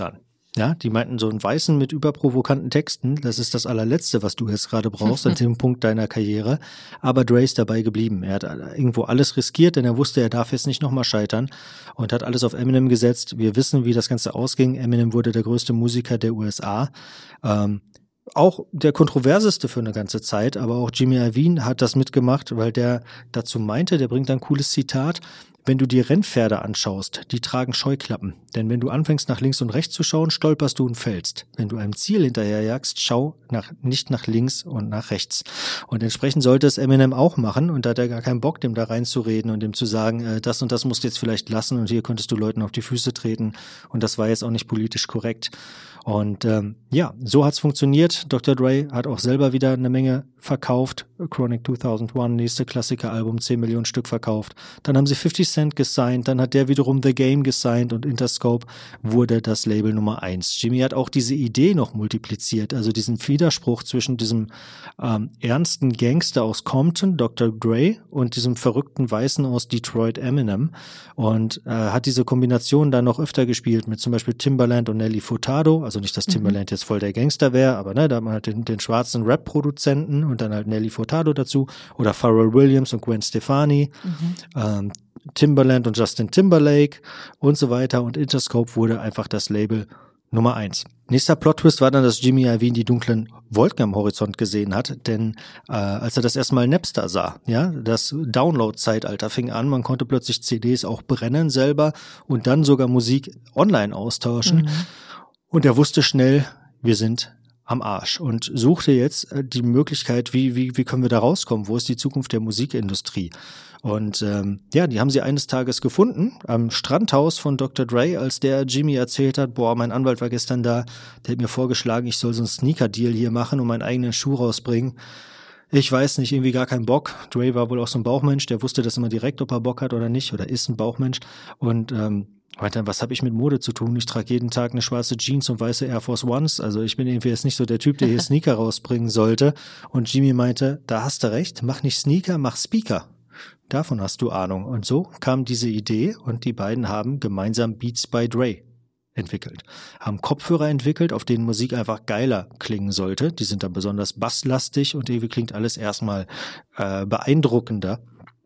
Ja, die meinten, so einen Weißen mit überprovokanten Texten, das ist das allerletzte, was du jetzt gerade brauchst an dem Punkt deiner Karriere. Aber Dre ist dabei geblieben. Er hat irgendwo alles riskiert, denn er wusste, er darf jetzt nicht nochmal scheitern und hat alles auf Eminem gesetzt. Wir wissen, wie das Ganze ausging. Eminem wurde der größte Musiker der U S A. Ähm, auch der kontroverseste für eine ganze Zeit, aber auch Jimmy Iovine hat das mitgemacht, weil der dazu meinte, der bringt ein cooles Zitat: Wenn du die Rennpferde anschaust, die tragen Scheuklappen. Denn wenn du anfängst, nach links und rechts zu schauen, stolperst du und fällst. Wenn du einem Ziel hinterherjagst, schau nach, nicht nach links und nach rechts. Und entsprechend sollte es Eminem auch machen. Und da hat er gar keinen Bock, dem da reinzureden und dem zu sagen, äh, das und das musst du jetzt vielleicht lassen und hier könntest du Leuten auf die Füße treten. Und das war jetzt auch nicht politisch korrekt. Und ähm, ja, so hat's funktioniert. Doktor Dre hat auch selber wieder eine Menge verkauft. Chronic zweitausendeins, nächste Klassikeralbum, zehn Millionen Stück verkauft. Dann haben sie fifty Cent gesigned, dann hat der wiederum The Game gesigned und Interscope wurde das Label Nummer eins. Jimmy hat auch diese Idee noch multipliziert, also diesen Widerspruch zwischen diesem ähm, ernsten Gangster aus Compton, Doktor Dre, und diesem verrückten Weißen aus Detroit, Eminem, und äh, hat diese Kombination dann noch öfter gespielt mit zum Beispiel Timbaland und Nelly Furtado, also nicht, dass Timbaland mhm. jetzt voll der Gangster wäre, aber ne, da hat man halt den, den schwarzen Rap-Produzenten und dann halt Nelly Furtado dazu oder Pharrell Williams und Gwen Stefani, mhm. ähm, Timbaland und Justin Timberlake und so weiter, und Interscope wurde einfach das Label Nummer eins. Nächster Plot-Twist war dann, dass Jimmy Iovine die dunklen Wolken am Horizont gesehen hat, denn äh, als er das erste Mal Napster sah, ja, das Download-Zeitalter fing an, man konnte plötzlich C Ds auch brennen selber und dann sogar Musik online austauschen, mhm. und er wusste schnell, wir sind am Arsch und suchte jetzt die Möglichkeit, wie wie wie können wir da rauskommen, wo ist die Zukunft der Musikindustrie? Und ähm, ja, die haben sie eines Tages gefunden am Strandhaus von Doktor Dre, als der Jimmy erzählt hat, boah, mein Anwalt war gestern da, der hat mir vorgeschlagen, ich soll so einen Sneaker-Deal hier machen und meinen eigenen Schuh rausbringen. Ich weiß nicht, irgendwie gar keinen Bock. Dre war wohl auch so ein Bauchmensch, der wusste das immer direkt, ob er Bock hat oder nicht, oder ist ein Bauchmensch. Und ähm, meinte, was habe ich mit Mode zu tun? Ich trage jeden Tag eine schwarze Jeans und weiße Air Force Ones. Also ich bin irgendwie jetzt nicht so der Typ, der hier Sneaker rausbringen sollte. Und Jimmy meinte, da hast du recht, mach nicht Sneaker, mach Speaker. Davon hast du Ahnung. Und so kam diese Idee und die beiden haben gemeinsam Beats by Dre entwickelt. Haben Kopfhörer entwickelt, auf denen Musik einfach geiler klingen sollte. Die sind dann besonders basslastig und irgendwie klingt alles erstmal äh, beeindruckender.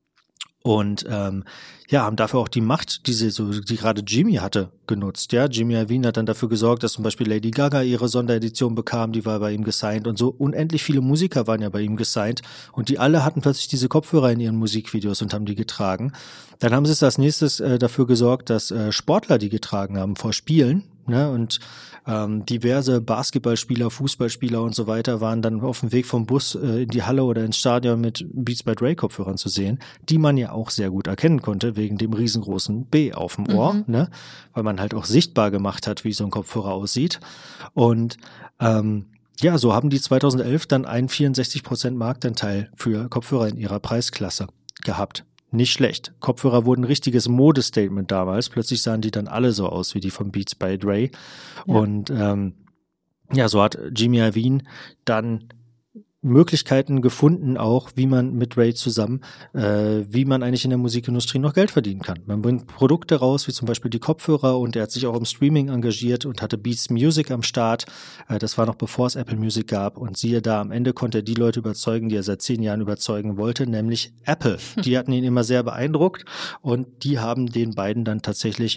Und ähm, ja, haben dafür auch die Macht, die sie so, die gerade Jimmy hatte, genutzt. Ja, Jimmy Iovine hat dann dafür gesorgt, dass zum Beispiel Lady Gaga ihre Sonderedition bekam, die war bei ihm gesigned, und so unendlich viele Musiker waren ja bei ihm gesigned und die alle hatten plötzlich diese Kopfhörer in ihren Musikvideos und haben die getragen. Dann haben sie es als nächstes äh, dafür gesorgt, dass äh, Sportler die getragen haben vor Spielen. Ne, und ähm, diverse Basketballspieler, Fußballspieler und so weiter waren dann auf dem Weg vom Bus äh, in die Halle oder ins Stadion mit Beats by Dre Kopfhörern zu sehen, die man ja auch sehr gut erkennen konnte wegen dem riesengroßen B auf dem Ohr, mhm. ne, weil man halt auch sichtbar gemacht hat, wie so ein Kopfhörer aussieht. Und ähm, ja, so haben die zweitausendelf dann einen vierundsechzig Prozent Marktanteil für Kopfhörer in ihrer Preisklasse gehabt. Nicht schlecht. Kopfhörer wurden ein richtiges Modestatement damals. Plötzlich sahen die dann alle so aus wie die von Beats by Dre. Ja. Und ähm, ja, so hat Jimmy Iovine dann Möglichkeiten gefunden, auch wie man mit Dre zusammen, äh, wie man eigentlich in der Musikindustrie noch Geld verdienen kann. Man bringt Produkte raus, wie zum Beispiel die Kopfhörer, und er hat sich auch im Streaming engagiert und hatte Beats Music am Start. Äh, das war noch bevor es Apple Music gab, und siehe da, am Ende konnte er die Leute überzeugen, die er seit zehn Jahren überzeugen wollte, nämlich Apple. Die hatten ihn immer sehr beeindruckt und die haben den beiden dann tatsächlich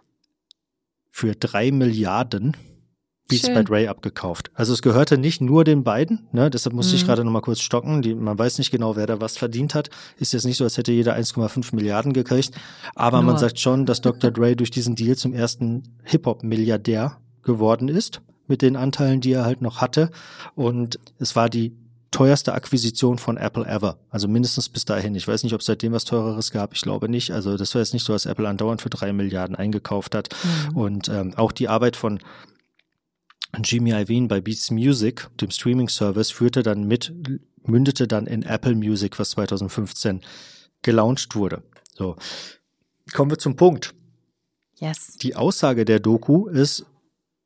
für drei Milliarden Beats by Dre abgekauft. Also es gehörte nicht nur den beiden, ne? Deshalb musste mhm. ich gerade noch mal kurz stocken. Die, man weiß nicht genau, wer da was verdient hat. Ist jetzt nicht so, als hätte jeder eins Komma fünf Milliarden gekriegt. Aber nur. Man sagt schon, dass Doktor Dre durch diesen Deal zum ersten Hip-Hop-Milliardär geworden ist, mit den Anteilen, die er halt noch hatte. Und es war die teuerste Akquisition von Apple ever. Also mindestens bis dahin. Ich weiß nicht, ob es seitdem was Teureres gab. Ich glaube nicht. Also das war jetzt nicht so, dass Apple andauernd für drei Milliarden eingekauft hat. Mhm. Und ähm, auch die Arbeit von Jimmy Iovine bei Beats Music, dem Streaming-Service, führte dann mit, mündete dann in Apple Music, was zweitausendfünfzehn gelauncht wurde. So, kommen wir zum Punkt. Yes. Die Aussage der Doku ist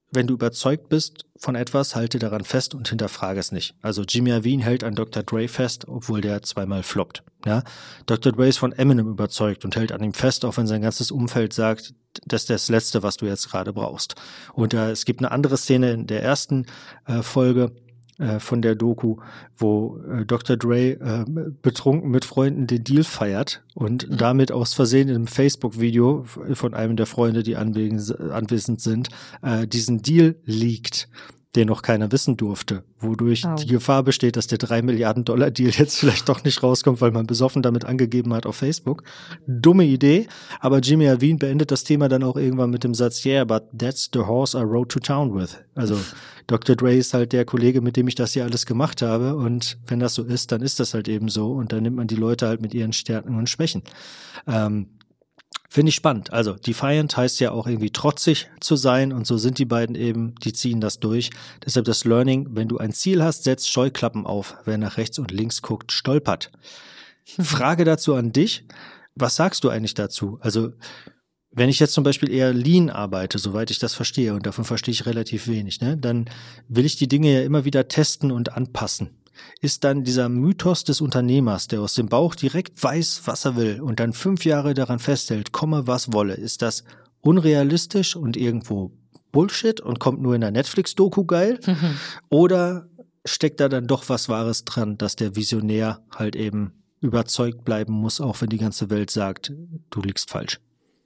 wenn du überzeugt bist von etwas, halte daran fest und hinterfrage es nicht. Also Jimmy Iovine hält an Doktor Dre fest, obwohl der zweimal floppt. Ja? Doktor Dre ist von Eminem überzeugt und hält an ihm fest, auch wenn sein ganzes Umfeld sagt, das ist das Letzte, was du jetzt gerade brauchst. Und äh, es gibt eine andere Szene in der ersten äh, Folge äh, von der Doku, wo äh, Doktor Dre äh, betrunken mit Freunden den Deal feiert und mhm. damit aus Versehen im Facebook-Video von einem der Freunde, die anwesend, anwesend sind, äh, diesen Deal leakt, den noch keiner wissen durfte, wodurch oh. die Gefahr besteht, dass der drei Milliarden Dollar Deal jetzt vielleicht doch nicht rauskommt, weil man besoffen damit angegeben hat auf Facebook. Dumme Idee, aber Jimmy Iovine beendet das Thema dann auch irgendwann mit dem Satz, yeah, but that's the horse I rode to town with. Also Doktor Dre ist halt der Kollege, mit dem ich das hier alles gemacht habe, und wenn das so ist, dann ist das halt eben so, und dann nimmt man die Leute halt mit ihren Stärken und Schwächen. Ähm, Finde ich spannend. Also Defiant heißt ja auch irgendwie trotzig zu sein, und so sind die beiden eben, die ziehen das durch. Deshalb das Learning: Wenn du ein Ziel hast, setz Scheuklappen auf. Wer nach rechts und links guckt, stolpert. Frage dazu an dich: Was sagst du eigentlich dazu? Also wenn ich jetzt zum Beispiel eher Lean arbeite, soweit ich das verstehe, und davon verstehe ich relativ wenig, ne, dann will ich die Dinge ja immer wieder testen und anpassen. Ist dann dieser Mythos des Unternehmers, der aus dem Bauch direkt weiß, was er will und dann fünf Jahre daran festhält, komme was wolle, ist das unrealistisch und irgendwo Bullshit und kommt nur in der Netflix-Doku geil? Mhm. Oder steckt da dann doch was Wahres dran, dass der Visionär halt eben überzeugt bleiben muss, auch wenn die ganze Welt sagt, du liegst falsch?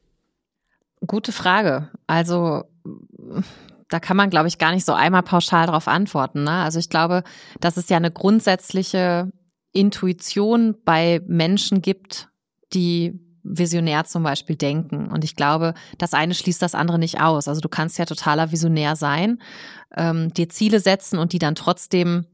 Gute Frage. Also da kann man, glaube ich, gar nicht so einmal pauschal drauf antworten, ne? Also ich glaube, dass es ja eine grundsätzliche Intuition bei Menschen gibt, die visionär zum Beispiel denken. Und ich glaube, das eine schließt das andere nicht aus. Also du kannst ja totaler Visionär sein, ähm, dir Ziele setzen und die dann trotzdem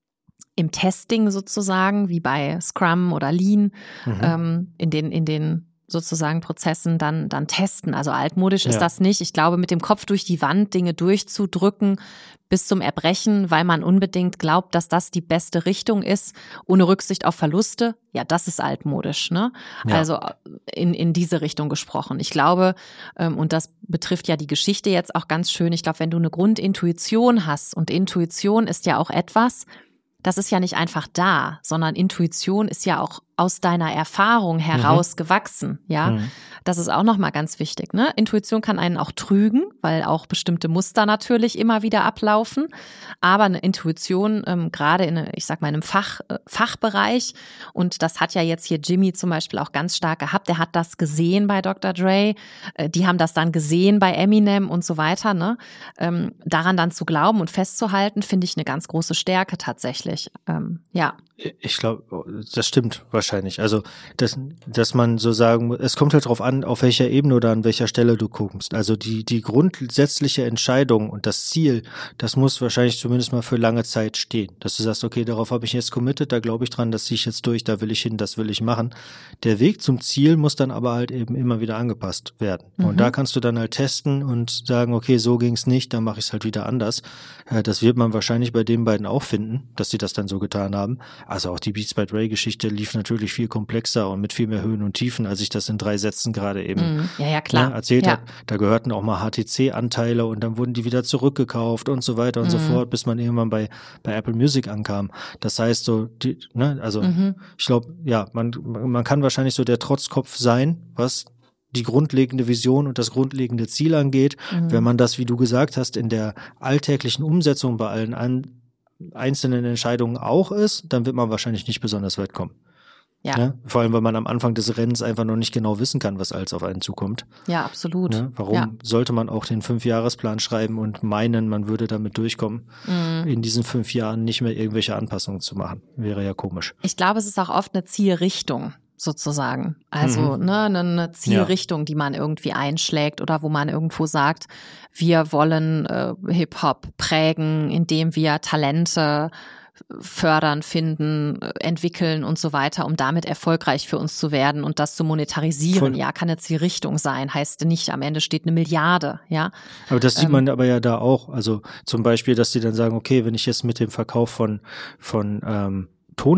im Testing sozusagen, wie bei Scrum oder Lean, mhm. ähm, in den, in den sozusagen Prozessen dann dann testen. Also altmodisch ist ja. das nicht. Ich glaube, mit dem Kopf durch die Wand Dinge durchzudrücken bis zum Erbrechen, weil man unbedingt glaubt, dass das die beste Richtung ist, ohne Rücksicht auf Verluste, ja, das ist altmodisch, ne? Ja. Also in in diese Richtung gesprochen. Ich glaube, ähm, und das betrifft ja die Geschichte jetzt auch ganz schön, ich glaube, wenn du eine Grundintuition hast, und Intuition ist ja auch etwas, das ist ja nicht einfach da, sondern Intuition ist ja auch aus deiner Erfahrung heraus mhm. gewachsen, ja. Mhm. Das ist auch nochmal ganz wichtig, ne? Intuition kann einen auch trügen, weil auch bestimmte Muster natürlich immer wieder ablaufen. Aber eine Intuition, ähm, gerade in, ich sag mal, in einem Fach, äh, Fachbereich, und das hat ja jetzt hier Jimmy zum Beispiel auch ganz stark gehabt, der hat das gesehen bei Doktor Dre, äh, die haben das dann gesehen bei Eminem und so weiter, ne? Ähm, daran dann zu glauben und festzuhalten, finde ich eine ganz große Stärke tatsächlich, ähm, ja. Ich glaube, das stimmt wahrscheinlich. Also, dass, dass man so sagen, es kommt halt drauf an, auf welcher Ebene oder an welcher Stelle du guckst. Also die, die grundsätzliche Entscheidung und das Ziel, das muss wahrscheinlich zumindest mal für lange Zeit stehen. Dass du sagst, okay, darauf habe ich jetzt committed, da glaube ich dran, das ziehe ich jetzt durch, da will ich hin, das will ich machen. Der Weg zum Ziel muss dann aber halt eben immer wieder angepasst werden. Mhm. Und da kannst du dann halt testen und sagen, okay, so ging's nicht, dann mache ich es halt wieder anders. Das wird man wahrscheinlich bei den beiden auch finden, dass sie das dann so getan haben. Also auch die Beats by Dre-Geschichte lief natürlich viel komplexer und mit viel mehr Höhen und Tiefen, als ich das in drei Sätzen gerade eben mm, ja, ja, klar. Ne, erzählt ja. habe. Da gehörten auch mal H T C-Anteile und dann wurden die wieder zurückgekauft und so weiter und mm. so fort, bis man irgendwann bei bei Apple Music ankam. Das heißt so, die, ne, also mhm. ich glaube, ja, man man kann wahrscheinlich so der Trotzkopf sein, was die grundlegende Vision und das grundlegende Ziel angeht. Mhm. Wenn man das, wie du gesagt hast, in der alltäglichen Umsetzung bei allen an einzelnen Entscheidungen auch ist, dann wird man wahrscheinlich nicht besonders weit kommen. Ja. Ne? Vor allem, weil man am Anfang des Rennens einfach noch nicht genau wissen kann, was alles auf einen zukommt. Ja, absolut. Ne? Warum ja. sollte man auch den Fünfjahresplan schreiben und meinen, man würde damit durchkommen, mhm. in diesen fünf Jahren nicht mehr irgendwelche Anpassungen zu machen? Wäre ja komisch. Ich glaube, es ist auch oft eine Zielrichtung sozusagen. Also mhm. ne, eine Zielrichtung, ja. die man irgendwie einschlägt oder wo man irgendwo sagt, wir wollen äh, Hip-Hop prägen, indem wir Talente fördern, finden, entwickeln und so weiter, um damit erfolgreich für uns zu werden und das zu monetarisieren. Voll. Ja, kann eine Zielrichtung sein, heißt nicht, am Ende steht eine Milliarde, ja. Aber das sieht ähm, man aber ja da auch, also zum Beispiel, dass die dann sagen, okay, wenn ich jetzt mit dem Verkauf von, von ähm,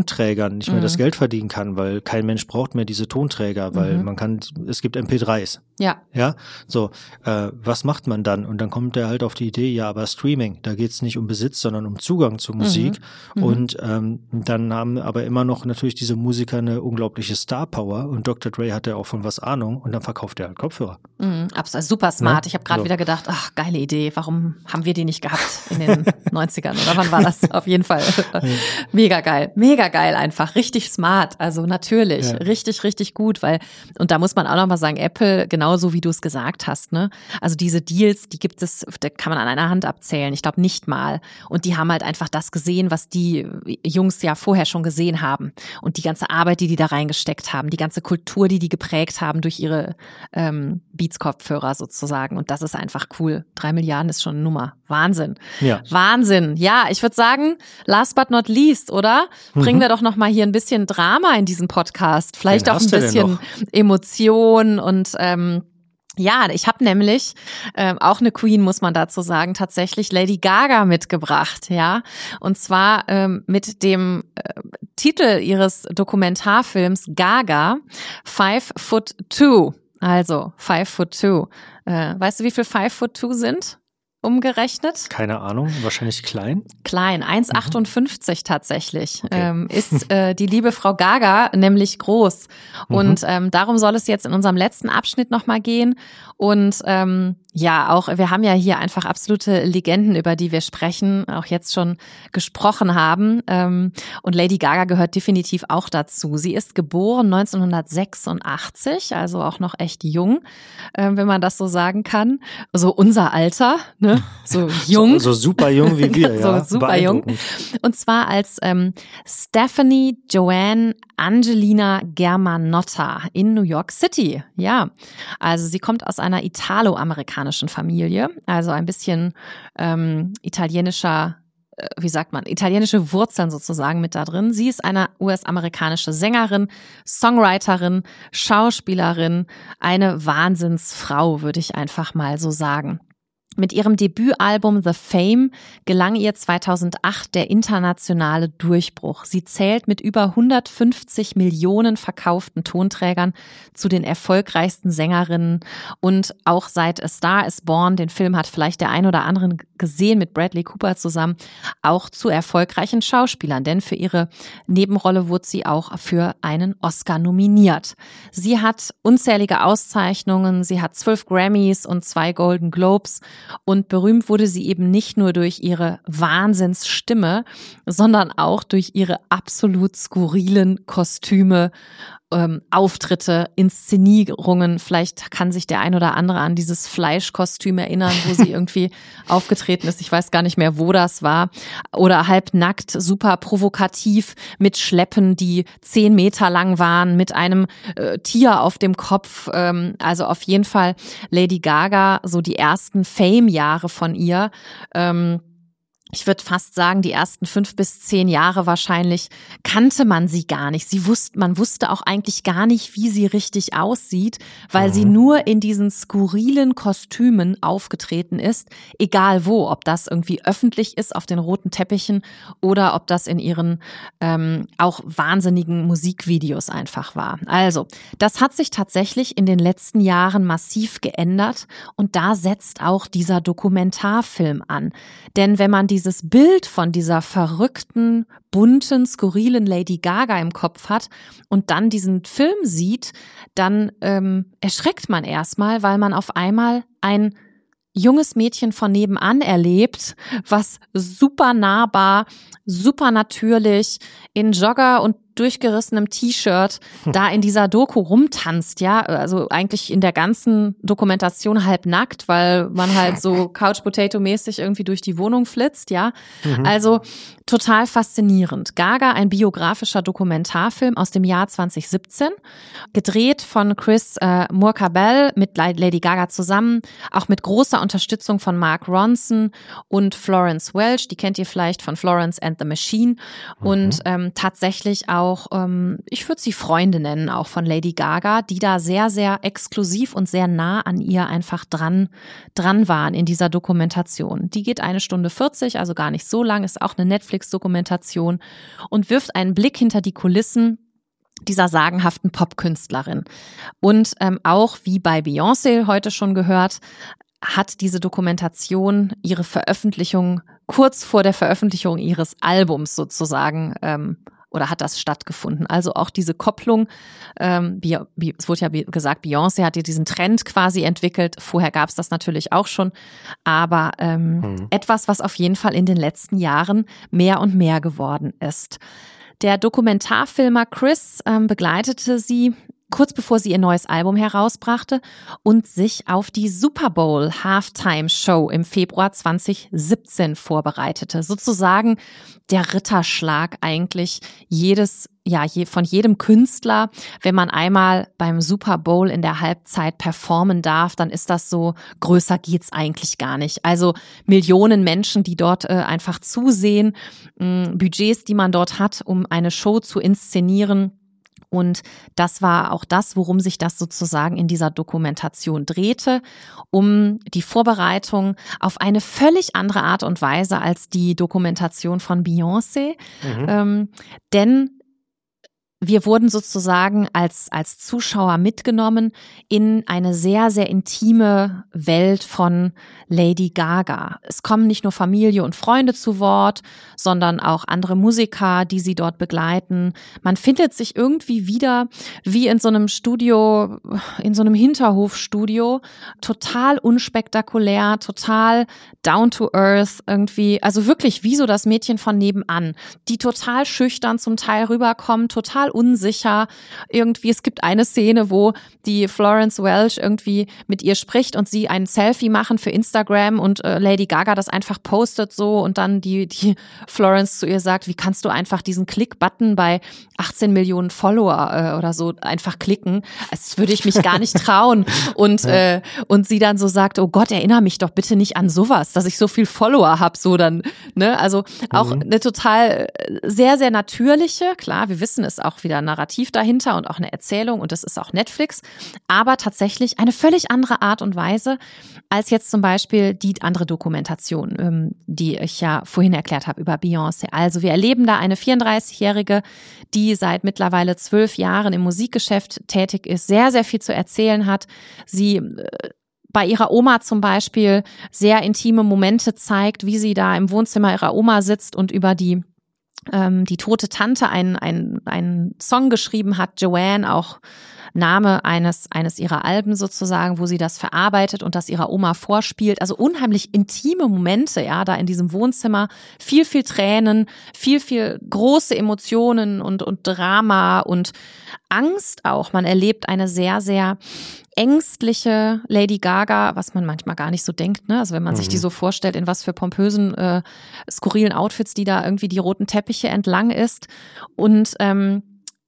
Tonträgern nicht mehr mhm. das Geld verdienen kann, weil kein Mensch braucht mehr diese Tonträger, weil mhm. man kann, es gibt M P dreis. Ja. Ja, so, äh, was macht man dann? Und dann kommt er halt auf die Idee, ja, aber Streaming, da geht's nicht um Besitz, sondern um Zugang zur Musik. Mhm. Und ähm, dann haben aber immer noch natürlich diese Musiker eine unglaubliche Star-Power und Doktor Dre hat ja auch von was Ahnung und dann verkauft er halt Kopfhörer. Mhm, absolut, super smart. Ja? Ich habe gerade so. wieder gedacht, ach, geile Idee, warum haben wir die nicht gehabt in den neunzigern oder wann war das? Auf jeden Fall. Mega geil, mega geil einfach, richtig smart. Also natürlich, ja. richtig, richtig gut, weil, und da muss man auch nochmal sagen, Apple, genauso wie du es gesagt hast, ne? Also diese Deals, die gibt es, da kann man an einer Hand abzählen. Ich glaube nicht mal. Und die haben halt einfach das gesehen, was die Jungs ja vorher schon gesehen haben. Und die ganze Arbeit, die die da reingesteckt haben, die ganze Kultur, die die geprägt haben durch ihre ähm, Beats-Kopfhörer sozusagen. Und das ist einfach cool. Drei Milliarden ist schon eine Nummer. Wahnsinn. Ja. Wahnsinn. Ja, ich würde sagen, last but not least, oder? Bringen mhm. wir doch noch mal hier ein bisschen Drama in diesen Podcast. Vielleicht auch ein bisschen Emotion und ähm, ja, ich habe nämlich ähm, auch eine Queen, muss man dazu sagen, tatsächlich Lady Gaga mitgebracht, ja. Und zwar ähm, mit dem äh, Titel ihres Dokumentarfilms Gaga, Five Foot Two. Also Five Foot Two. Äh, weißt du, wie viel Five Foot Two sind? Umgerechnet? Keine Ahnung, wahrscheinlich klein. Klein, eins Komma achtundfünfzig tatsächlich. Okay. Ähm, ist äh, die liebe Frau Gaga nämlich groß. Mhm. Und ähm, darum soll es jetzt in unserem letzten Abschnitt nochmal gehen. Und ähm, ja, auch wir haben ja hier einfach absolute Legenden, über die wir sprechen, auch jetzt schon gesprochen haben. Ähm, und Lady Gaga gehört definitiv auch dazu. Sie ist geboren neunzehnhundertsechsundachtzig, also auch noch echt jung, äh, wenn man das so sagen kann. So unser Alter, ne? So jung. So, so super jung wie wir, ja. So super jung. Und zwar als ähm, Stephanie Joanne Angelina Germanotta in New York City. Ja, also sie kommt aus einer italo-amerikanischen Familie, also ein bisschen ähm, italienischer, äh, wie sagt man, italienische Wurzeln sozusagen mit da drin. Sie ist eine U S-amerikanische Sängerin, Songwriterin, Schauspielerin, eine Wahnsinnsfrau, würde ich einfach mal so sagen. Mit ihrem Debütalbum The Fame gelang ihr zweitausendacht der internationale Durchbruch. Sie zählt mit über hundertfünfzig Millionen verkauften Tonträgern zu den erfolgreichsten Sängerinnen und auch seit A Star is Born, den Film hat vielleicht der ein oder andere gesehen, mit Bradley Cooper zusammen, auch zu erfolgreichen Schauspielern, denn für ihre Nebenrolle wurde sie auch für einen Oscar nominiert. Sie hat unzählige Auszeichnungen, sie hat zwölf Grammys und zwei Golden Globes. Und berühmt wurde sie eben nicht nur durch ihre Wahnsinnsstimme, sondern auch durch ihre absolut skurrilen Kostüme, ähm, Auftritte, Inszenierungen. Vielleicht kann sich der ein oder andere an dieses Fleischkostüm erinnern, wo sie irgendwie aufgetreten ist. Ich weiß gar nicht mehr, wo das war. Oder halbnackt, super provokativ mit Schleppen, die zehn Meter lang waren, mit einem äh, Tier auf dem Kopf. Ähm, also auf jeden Fall Lady Gaga, so die ersten Fame-Jahre von ihr. Ähm, Ich würde fast sagen, die ersten fünf bis zehn Jahre wahrscheinlich kannte man sie gar nicht. Sie wusste, man wusste auch eigentlich gar nicht, wie sie richtig aussieht, weil mhm. sie nur in diesen skurrilen Kostümen aufgetreten ist, egal wo, ob das irgendwie öffentlich ist auf den roten Teppichen oder ob das in ihren ähm, auch wahnsinnigen Musikvideos einfach war. Also, das hat sich tatsächlich in den letzten Jahren massiv geändert und da setzt auch dieser Dokumentarfilm an. Denn wenn man die dieses Bild von dieser verrückten, bunten, skurrilen Lady Gaga im Kopf hat und dann diesen Film sieht, dann ähm, erschreckt man erstmal, weil man auf einmal ein junges Mädchen von nebenan erlebt, was super nahbar, super natürlich in Jogger und durchgerissenem T-Shirt da in dieser Doku rumtanzt, ja, also eigentlich in der ganzen Dokumentation halb nackt, weil man halt so Couch-Potato-mäßig irgendwie durch die Wohnung flitzt, ja. Mhm. Also total faszinierend. Gaga, ein biografischer Dokumentarfilm aus dem Jahr zwanzig siebzehn, gedreht von Chris äh, Moore-Cabell mit Lady Gaga zusammen, auch mit großer Unterstützung von Mark Ronson und Florence Welch, die kennt ihr vielleicht von Florence and the Machine mhm. und ähm, tatsächlich auch auch, ähm, ich würde sie Freunde nennen, auch von Lady Gaga, die da sehr, sehr exklusiv und sehr nah an ihr einfach dran, dran waren in dieser Dokumentation. Die geht eine Stunde vierzig, also gar nicht so lang, ist auch eine Netflix-Dokumentation und wirft einen Blick hinter die Kulissen dieser sagenhaften Popkünstlerin. Und ähm, auch wie bei Beyoncé heute schon gehört, hat diese Dokumentation ihre Veröffentlichung kurz vor der Veröffentlichung ihres Albums sozusagen ähm, oder hat das stattgefunden. Also auch diese Kopplung, ähm, es wurde ja gesagt, Beyoncé hat ja diesen Trend quasi entwickelt. Vorher gab es das natürlich auch schon, aber ähm, mhm. etwas, was auf jeden Fall in den letzten Jahren mehr und mehr geworden ist. Der Dokumentarfilmer Chris ähm, begleitete sie kurz bevor sie ihr neues Album herausbrachte und sich auf die Super Bowl Halftime Show im Februar zwanzig siebzehn vorbereitete. Sozusagen der Ritterschlag eigentlich jedes, ja, je, von jedem Künstler. Wenn man einmal beim Super Bowl in der Halbzeit performen darf, dann ist das so, größer geht's eigentlich gar nicht. Also Millionen Menschen, die dort äh, einfach zusehen, mh, Budgets, die man dort hat, um eine Show zu inszenieren. Und das war auch das, worum sich das sozusagen in dieser Dokumentation drehte, um die Vorbereitung auf eine völlig andere Art und Weise als die Dokumentation von Beyoncé. Mhm. Ähm, denn wir wurden sozusagen als, als Zuschauer mitgenommen in eine sehr, sehr intime Welt von Lady Gaga. Es kommen nicht nur Familie und Freunde zu Wort, sondern auch andere Musiker, die sie dort begleiten. Man findet sich irgendwie wieder wie in so einem Studio, in so einem Hinterhofstudio, total unspektakulär, total down to earth irgendwie, also wirklich wie so das Mädchen von nebenan, die total schüchtern zum Teil rüberkommen, total unsicher irgendwie. Es gibt eine Szene, wo die Florence Welch irgendwie mit ihr spricht und sie ein Selfie machen für Instagram und äh, Lady Gaga das einfach postet so und dann die die Florence zu ihr sagt, wie kannst du einfach diesen Klick-Button bei achtzehn Millionen Follower äh, oder so einfach klicken? Das würde ich mich gar nicht trauen. Und ja. äh, und sie dann so sagt, oh Gott, erinnere mich doch bitte nicht an sowas, dass ich so viel Follower habe, so dann, ne? Also auch mhm. eine total sehr, sehr natürliche, klar, wir wissen es auch wieder, Narrativ dahinter und auch eine Erzählung und das ist auch Netflix, aber tatsächlich eine völlig andere Art und Weise als jetzt zum Beispiel die andere Dokumentation, ähm, die ich ja vorhin erklärt habe über Beyoncé. Also wir erleben da eine vierunddreißigjährige, die seit mittlerweile zwölf Jahren im Musikgeschäft tätig ist, sehr, sehr viel zu erzählen hat. Sie äh, bei ihrer Oma zum Beispiel sehr intime Momente zeigt, wie sie da im Wohnzimmer ihrer Oma sitzt und über die ähm, die tote Tante einen einen einen Song geschrieben hat, Joanne, auch Name eines eines ihrer Alben sozusagen, wo sie das verarbeitet und das ihrer Oma vorspielt. Also unheimlich intime Momente, ja, da in diesem Wohnzimmer. Viel, viel Tränen, viel, viel große Emotionen und und Drama und Angst auch. Man erlebt eine sehr, sehr ängstliche Lady Gaga, was man manchmal gar nicht so denkt, ne? Also wenn man mhm. sich die so vorstellt, in was für pompösen, äh, skurrilen Outfits, die da irgendwie die roten Teppiche entlang ist. Und ähm,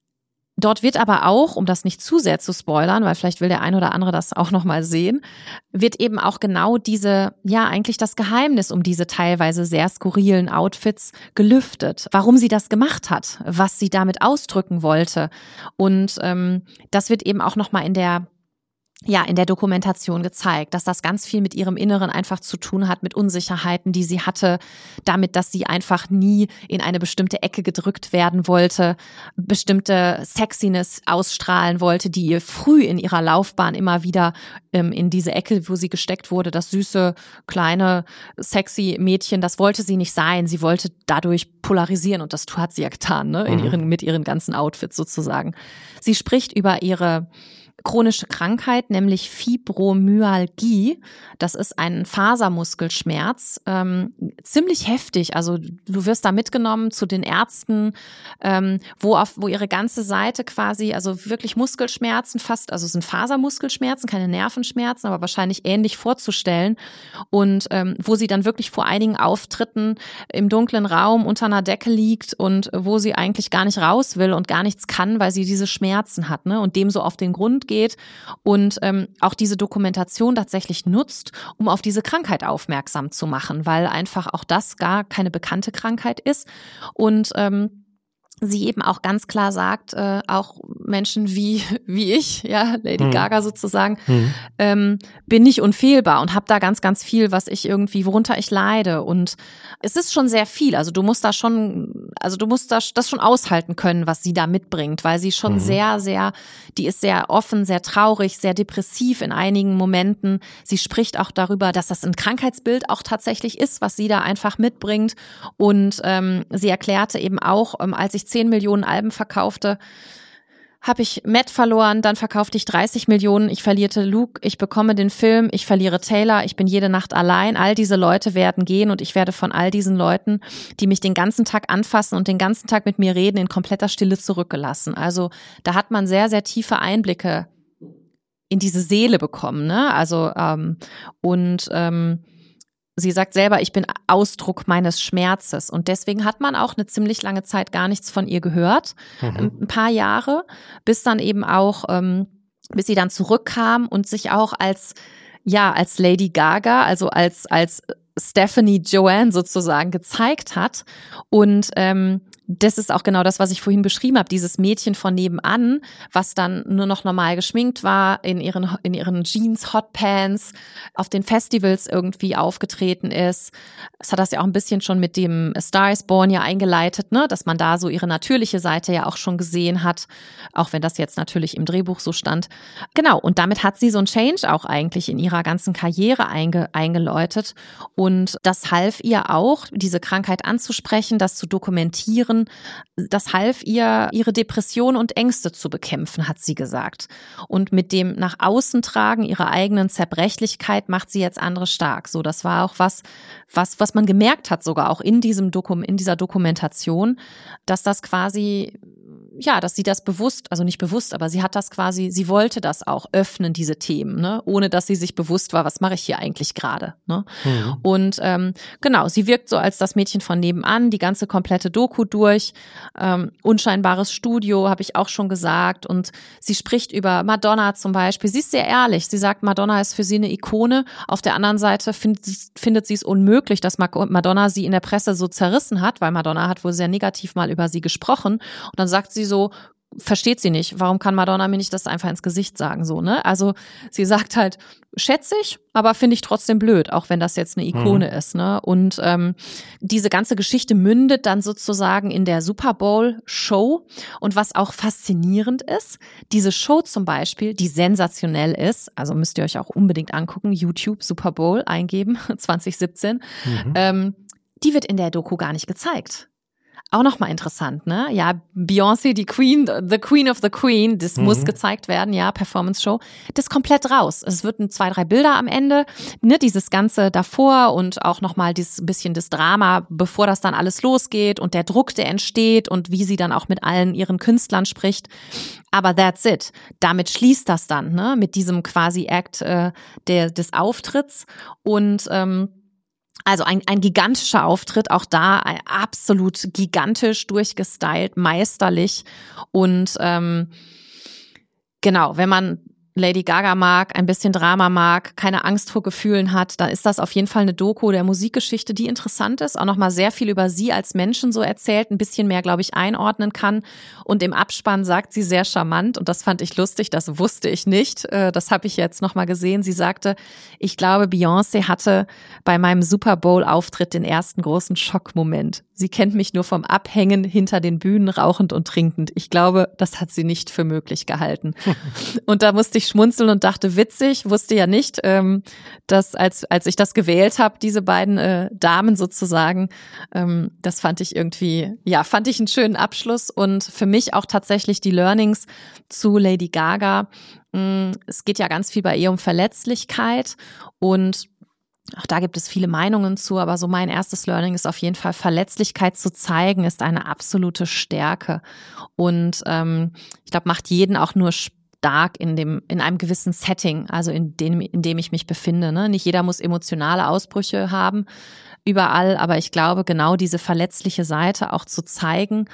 dort wird aber auch, um das nicht zu sehr zu spoilern, weil vielleicht will der ein oder andere das auch nochmal sehen, wird eben auch genau diese, ja eigentlich das Geheimnis um diese teilweise sehr skurrilen Outfits gelüftet. Warum sie das gemacht hat, was sie damit ausdrücken wollte. Und ähm, das wird eben auch nochmal in der ja, in der Dokumentation gezeigt, dass das ganz viel mit ihrem Inneren einfach zu tun hat, mit Unsicherheiten, die sie hatte, damit, dass sie einfach nie in eine bestimmte Ecke gedrückt werden wollte, bestimmte Sexiness ausstrahlen wollte, die ihr früh in ihrer Laufbahn immer wieder ähm, in diese Ecke, wo sie gesteckt wurde, das süße, kleine, sexy Mädchen, das wollte sie nicht sein. Sie wollte dadurch polarisieren und das hat sie ja getan, ne, in ihren, mit ihren ganzen Outfits sozusagen. Sie spricht über ihre chronische Krankheit, nämlich Fibromyalgie. Das ist ein Fasermuskelschmerz, ähm, ziemlich heftig. Also du wirst da mitgenommen zu den Ärzten, ähm, wo auf wo ihre ganze Seite quasi, also wirklich Muskelschmerzen fast, also es sind Fasermuskelschmerzen, keine Nervenschmerzen, aber wahrscheinlich ähnlich vorzustellen. Und ähm, wo sie dann wirklich vor einigen Auftritten im dunklen Raum unter einer Decke liegt und wo sie eigentlich gar nicht raus will und gar nichts kann, weil sie diese Schmerzen hat, ne, und dem so auf den Grund geht. Geht und ähm, auch diese Dokumentation tatsächlich nutzt, um auf diese Krankheit aufmerksam zu machen, weil einfach auch das gar keine bekannte Krankheit ist und ähm, sie eben auch ganz klar sagt, äh, auch Menschen wie wie ich, ja, Lady mhm. Gaga sozusagen, mhm. ähm, bin nicht unfehlbar und habe da ganz, ganz viel, was ich irgendwie, worunter ich leide. Und es ist schon sehr viel. Also du musst da schon, also du musst das, das schon aushalten können, was sie da mitbringt, weil sie schon mhm. sehr, sehr, die ist sehr offen, sehr traurig, sehr depressiv in einigen Momenten. Sie spricht auch darüber, dass das ein Krankheitsbild auch tatsächlich ist, was sie da einfach mitbringt. Und ähm, sie erklärte eben auch, ähm, als ich zehn Millionen Alben verkaufte, habe ich Matt verloren, dann verkaufte ich dreißig Millionen, ich verlierte Luke, ich bekomme den Film, ich verliere Taylor, ich bin jede Nacht allein, all diese Leute werden gehen und ich werde von all diesen Leuten, die mich den ganzen Tag anfassen und den ganzen Tag mit mir reden, in kompletter Stille zurückgelassen. Also da hat man sehr, sehr tiefe Einblicke in diese Seele bekommen, ne? Also ähm, und ähm, sie sagt selber, ich bin Ausdruck meines Schmerzes und deswegen hat man auch eine ziemlich lange Zeit gar nichts von ihr gehört, mhm. ein paar Jahre, bis dann eben auch, ähm, bis sie dann zurückkam und sich auch als, ja, als Lady Gaga, also als als Stephanie Joanne sozusagen gezeigt hat und ähm, das ist auch genau das, was ich vorhin beschrieben habe, dieses Mädchen von nebenan, was dann nur noch normal geschminkt war, in ihren in ihren Jeans, Hotpants, auf den Festivals irgendwie aufgetreten ist. Es hat das ja auch ein bisschen schon mit dem A Star is Born ja eingeleitet, ne, dass man da so ihre natürliche Seite ja auch schon gesehen hat, auch wenn das jetzt natürlich im Drehbuch so stand. Genau, und damit hat sie so ein Change auch eigentlich in ihrer ganzen Karriere einge, eingeläutet und das half ihr auch, diese Krankheit anzusprechen, das zu dokumentieren. Das half ihr, ihre Depression und Ängste zu bekämpfen, hat sie gesagt. Und mit dem nach außen tragen ihrer eigenen Zerbrechlichkeit macht sie jetzt andere stark. So, das war auch was, was, was man gemerkt hat, sogar auch in diesem Dokum, in dieser Dokumentation, dass das quasi, ja, dass sie das bewusst, also nicht bewusst, aber sie hat das quasi, sie wollte das auch öffnen, diese Themen, ne, ohne dass sie sich bewusst war, was mache ich hier eigentlich gerade, ne? Mhm. Und ähm, genau, sie wirkt so als das Mädchen von nebenan, die ganze komplette Doku durch. Ähm, unscheinbares Studio, habe ich auch schon gesagt. Und sie spricht über Madonna zum Beispiel. Sie ist sehr ehrlich. Sie sagt, Madonna ist für sie eine Ikone. Auf der anderen Seite find, findet sie es unmöglich, dass Madonna sie in der Presse so zerrissen hat, weil Madonna hat wohl sehr negativ mal über sie gesprochen. Und dann sagt sie so, versteht sie nicht. Warum kann Madonna mir nicht das einfach ins Gesicht sagen, so, ne? Also sie sagt halt, schätze ich, aber finde ich trotzdem blöd, auch wenn das jetzt eine Ikone mhm. ist, ne? Und ähm, diese ganze Geschichte mündet dann sozusagen in der Super Bowl Show. Und was auch faszinierend ist, diese Show zum Beispiel, die sensationell ist, also müsst ihr euch auch unbedingt angucken, YouTube Super Bowl eingeben, zwanzig siebzehn, mhm. ähm, die wird in der Doku gar nicht gezeigt. Auch nochmal interessant, ne? Ja, Beyoncé, die Queen, the Queen of the Queen, das mhm. muss gezeigt werden, ja, Performance-Show. Das ist komplett raus. Es wird ein, zwei, drei Bilder am Ende, ne, dieses Ganze davor und auch nochmal dieses bisschen das Drama, bevor das dann alles losgeht und der Druck, der entsteht und wie sie dann auch mit allen ihren Künstlern spricht. Aber that's it. Damit schließt das dann, ne, mit diesem quasi Act äh, der, des Auftritts und ähm, also ein, ein gigantischer Auftritt, auch da absolut gigantisch durchgestylt, meisterlich und ähm, genau, wenn man Lady Gaga mag, ein bisschen Drama mag, keine Angst vor Gefühlen hat, dann ist das auf jeden Fall eine Doku der Musikgeschichte, die interessant ist, auch nochmal sehr viel über sie als Menschen so erzählt, ein bisschen mehr, glaube ich, einordnen kann. Und im Abspann sagt sie sehr charmant, und das fand ich lustig, das wusste ich nicht, das habe ich jetzt nochmal gesehen. Sie sagte, ich glaube, Beyoncé hatte bei meinem Super Bowl-Auftritt den ersten großen Schockmoment. Sie kennt mich nur vom Abhängen hinter den Bühnen, rauchend und trinkend. Ich glaube, das hat sie nicht für möglich gehalten. Und da musste ich schmunzeln und dachte, witzig, wusste ja nicht, ähm, dass als als ich das gewählt habe, diese beiden äh, Damen sozusagen, ähm, das fand ich irgendwie, ja, fand ich einen schönen Abschluss und für mich auch tatsächlich die Learnings zu Lady Gaga. Mh, es geht ja ganz viel bei ihr um Verletzlichkeit und auch da gibt es viele Meinungen zu, aber so mein erstes Learning ist auf jeden Fall, Verletzlichkeit zu zeigen, ist eine absolute Stärke. Und ähm, ich glaube, macht jeden auch nur stark in dem in einem gewissen Setting, also in dem, in dem ich mich befinde. Ne? Nicht jeder muss emotionale Ausbrüche haben, überall, aber ich glaube, genau diese verletzliche Seite auch zu zeigen,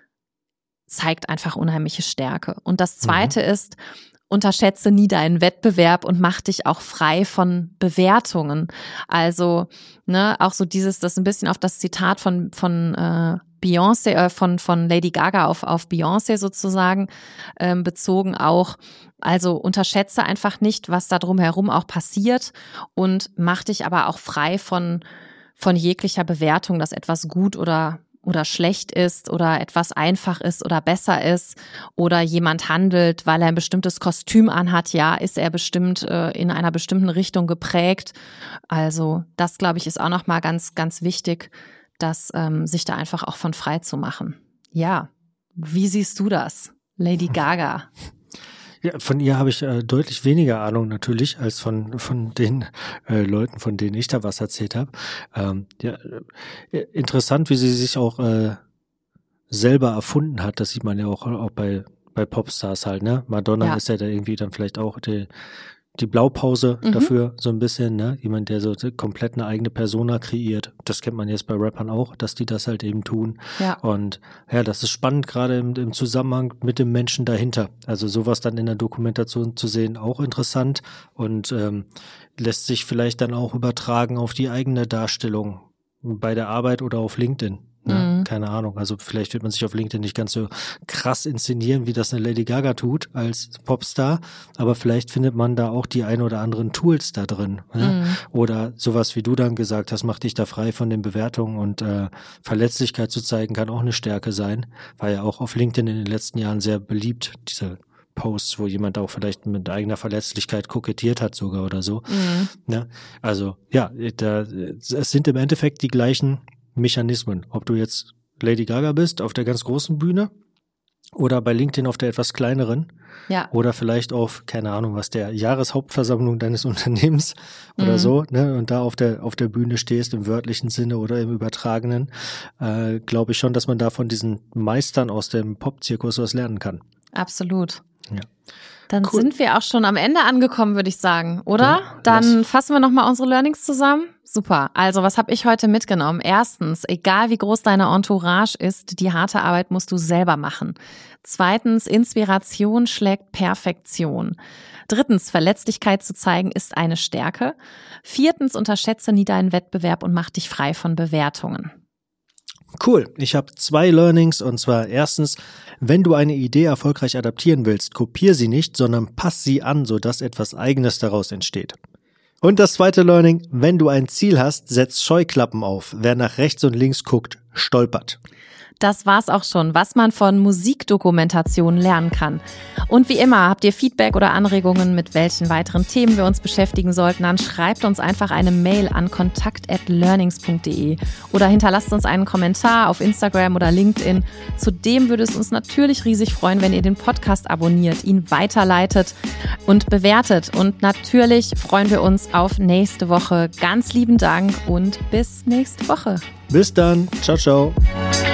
zeigt einfach unheimliche Stärke. Und das Zweite mhm. ist, unterschätze nie deinen Wettbewerb und mach dich auch frei von Bewertungen. Also, ne, auch so dieses, das ein bisschen auf das Zitat von von äh, Beyoncé, äh, von, von Lady Gaga auf, auf Beyoncé sozusagen ähm, bezogen auch. Also unterschätze einfach nicht, was da drumherum auch passiert und mach dich aber auch frei von, von jeglicher Bewertung, dass etwas gut oder oder schlecht ist oder etwas einfach ist oder besser ist oder jemand handelt, weil er ein bestimmtes Kostüm anhat, ja, ist er bestimmt äh, in einer bestimmten Richtung geprägt. Also das, glaube ich, ist auch nochmal ganz, ganz wichtig, dass ähm, sich da einfach auch von frei zu machen. Ja, wie siehst du das, Lady Gaga? Ja, von ihr habe ich äh, deutlich weniger Ahnung natürlich als von von den äh, Leuten, von denen ich da was erzählt habe. Ähm, ja, äh, interessant, wie sie sich auch äh, selber erfunden hat. Das sieht man ja auch auch bei bei Popstars halt. Ne, Madonna ja. ist ja da irgendwie dann vielleicht auch die die Blaupause mhm. dafür so ein bisschen. Ne, jemand, der so komplett eine eigene Persona kreiert. Das kennt man jetzt bei Rappern auch, dass die das halt eben tun. Ja. Und ja, das ist spannend gerade im, im Zusammenhang mit dem Menschen dahinter. Also sowas dann in der Dokumentation zu sehen, auch interessant und ähm, lässt sich vielleicht dann auch übertragen auf die eigene Darstellung bei der Arbeit oder auf LinkedIn. Ja, mhm. Keine Ahnung. Also vielleicht wird man sich auf LinkedIn nicht ganz so krass inszenieren, wie das eine Lady Gaga tut als Popstar, aber vielleicht findet man da auch die ein oder anderen Tools da drin. Ja? Mhm. Oder sowas, wie du dann gesagt hast, mach dich da frei von den Bewertungen und äh, Verletzlichkeit zu zeigen kann auch eine Stärke sein. War ja auch auf LinkedIn in den letzten Jahren sehr beliebt, diese Posts, wo jemand auch vielleicht mit eigener Verletzlichkeit kokettiert hat sogar oder so. Mhm. Ja? Also ja, da, es sind im Endeffekt die gleichen Mechanismen. Ob du jetzt Lady Gaga bist auf der ganz großen Bühne oder bei LinkedIn auf der etwas kleineren ja. oder vielleicht auf, keine Ahnung, was der Jahreshauptversammlung deines Unternehmens oder mhm. so, ne, und da auf der auf der Bühne stehst im wörtlichen Sinne oder im übertragenen, äh, glaube ich schon, dass man da von diesen Meistern aus dem Pop-Zirkus was lernen kann. Absolut. Ja. Dann cool. sind wir auch schon am Ende angekommen, würde ich sagen, oder? Ja, Dann lass. fassen wir nochmal unsere Learnings zusammen. Super. Also, was habe ich heute mitgenommen? Erstens, egal wie groß deine Entourage ist, die harte Arbeit musst du selber machen. Zweitens, Inspiration schlägt Perfektion. Drittens, Verletzlichkeit zu zeigen ist eine Stärke. Viertens, unterschätze nie deinen Wettbewerb und mach dich frei von Bewertungen. Cool. Ich habe zwei Learnings und zwar erstens, wenn du eine Idee erfolgreich adaptieren willst, kopier sie nicht, sondern pass sie an, sodass etwas Eigenes daraus entsteht. Und das zweite Learning, wenn du ein Ziel hast, setz Scheuklappen auf. Wer nach rechts und links guckt, stolpert. Das war's auch schon, was man von Musikdokumentationen lernen kann. Und wie immer, habt ihr Feedback oder Anregungen, mit welchen weiteren Themen wir uns beschäftigen sollten, dann schreibt uns einfach eine Mail an kontakt at learnings punkt de oder hinterlasst uns einen Kommentar auf Instagram oder LinkedIn. Zudem würde es uns natürlich riesig freuen, wenn ihr den Podcast abonniert, ihn weiterleitet und bewertet. Und natürlich freuen wir uns auf nächste Woche. Ganz lieben Dank und bis nächste Woche. Bis dann. Ciao, ciao.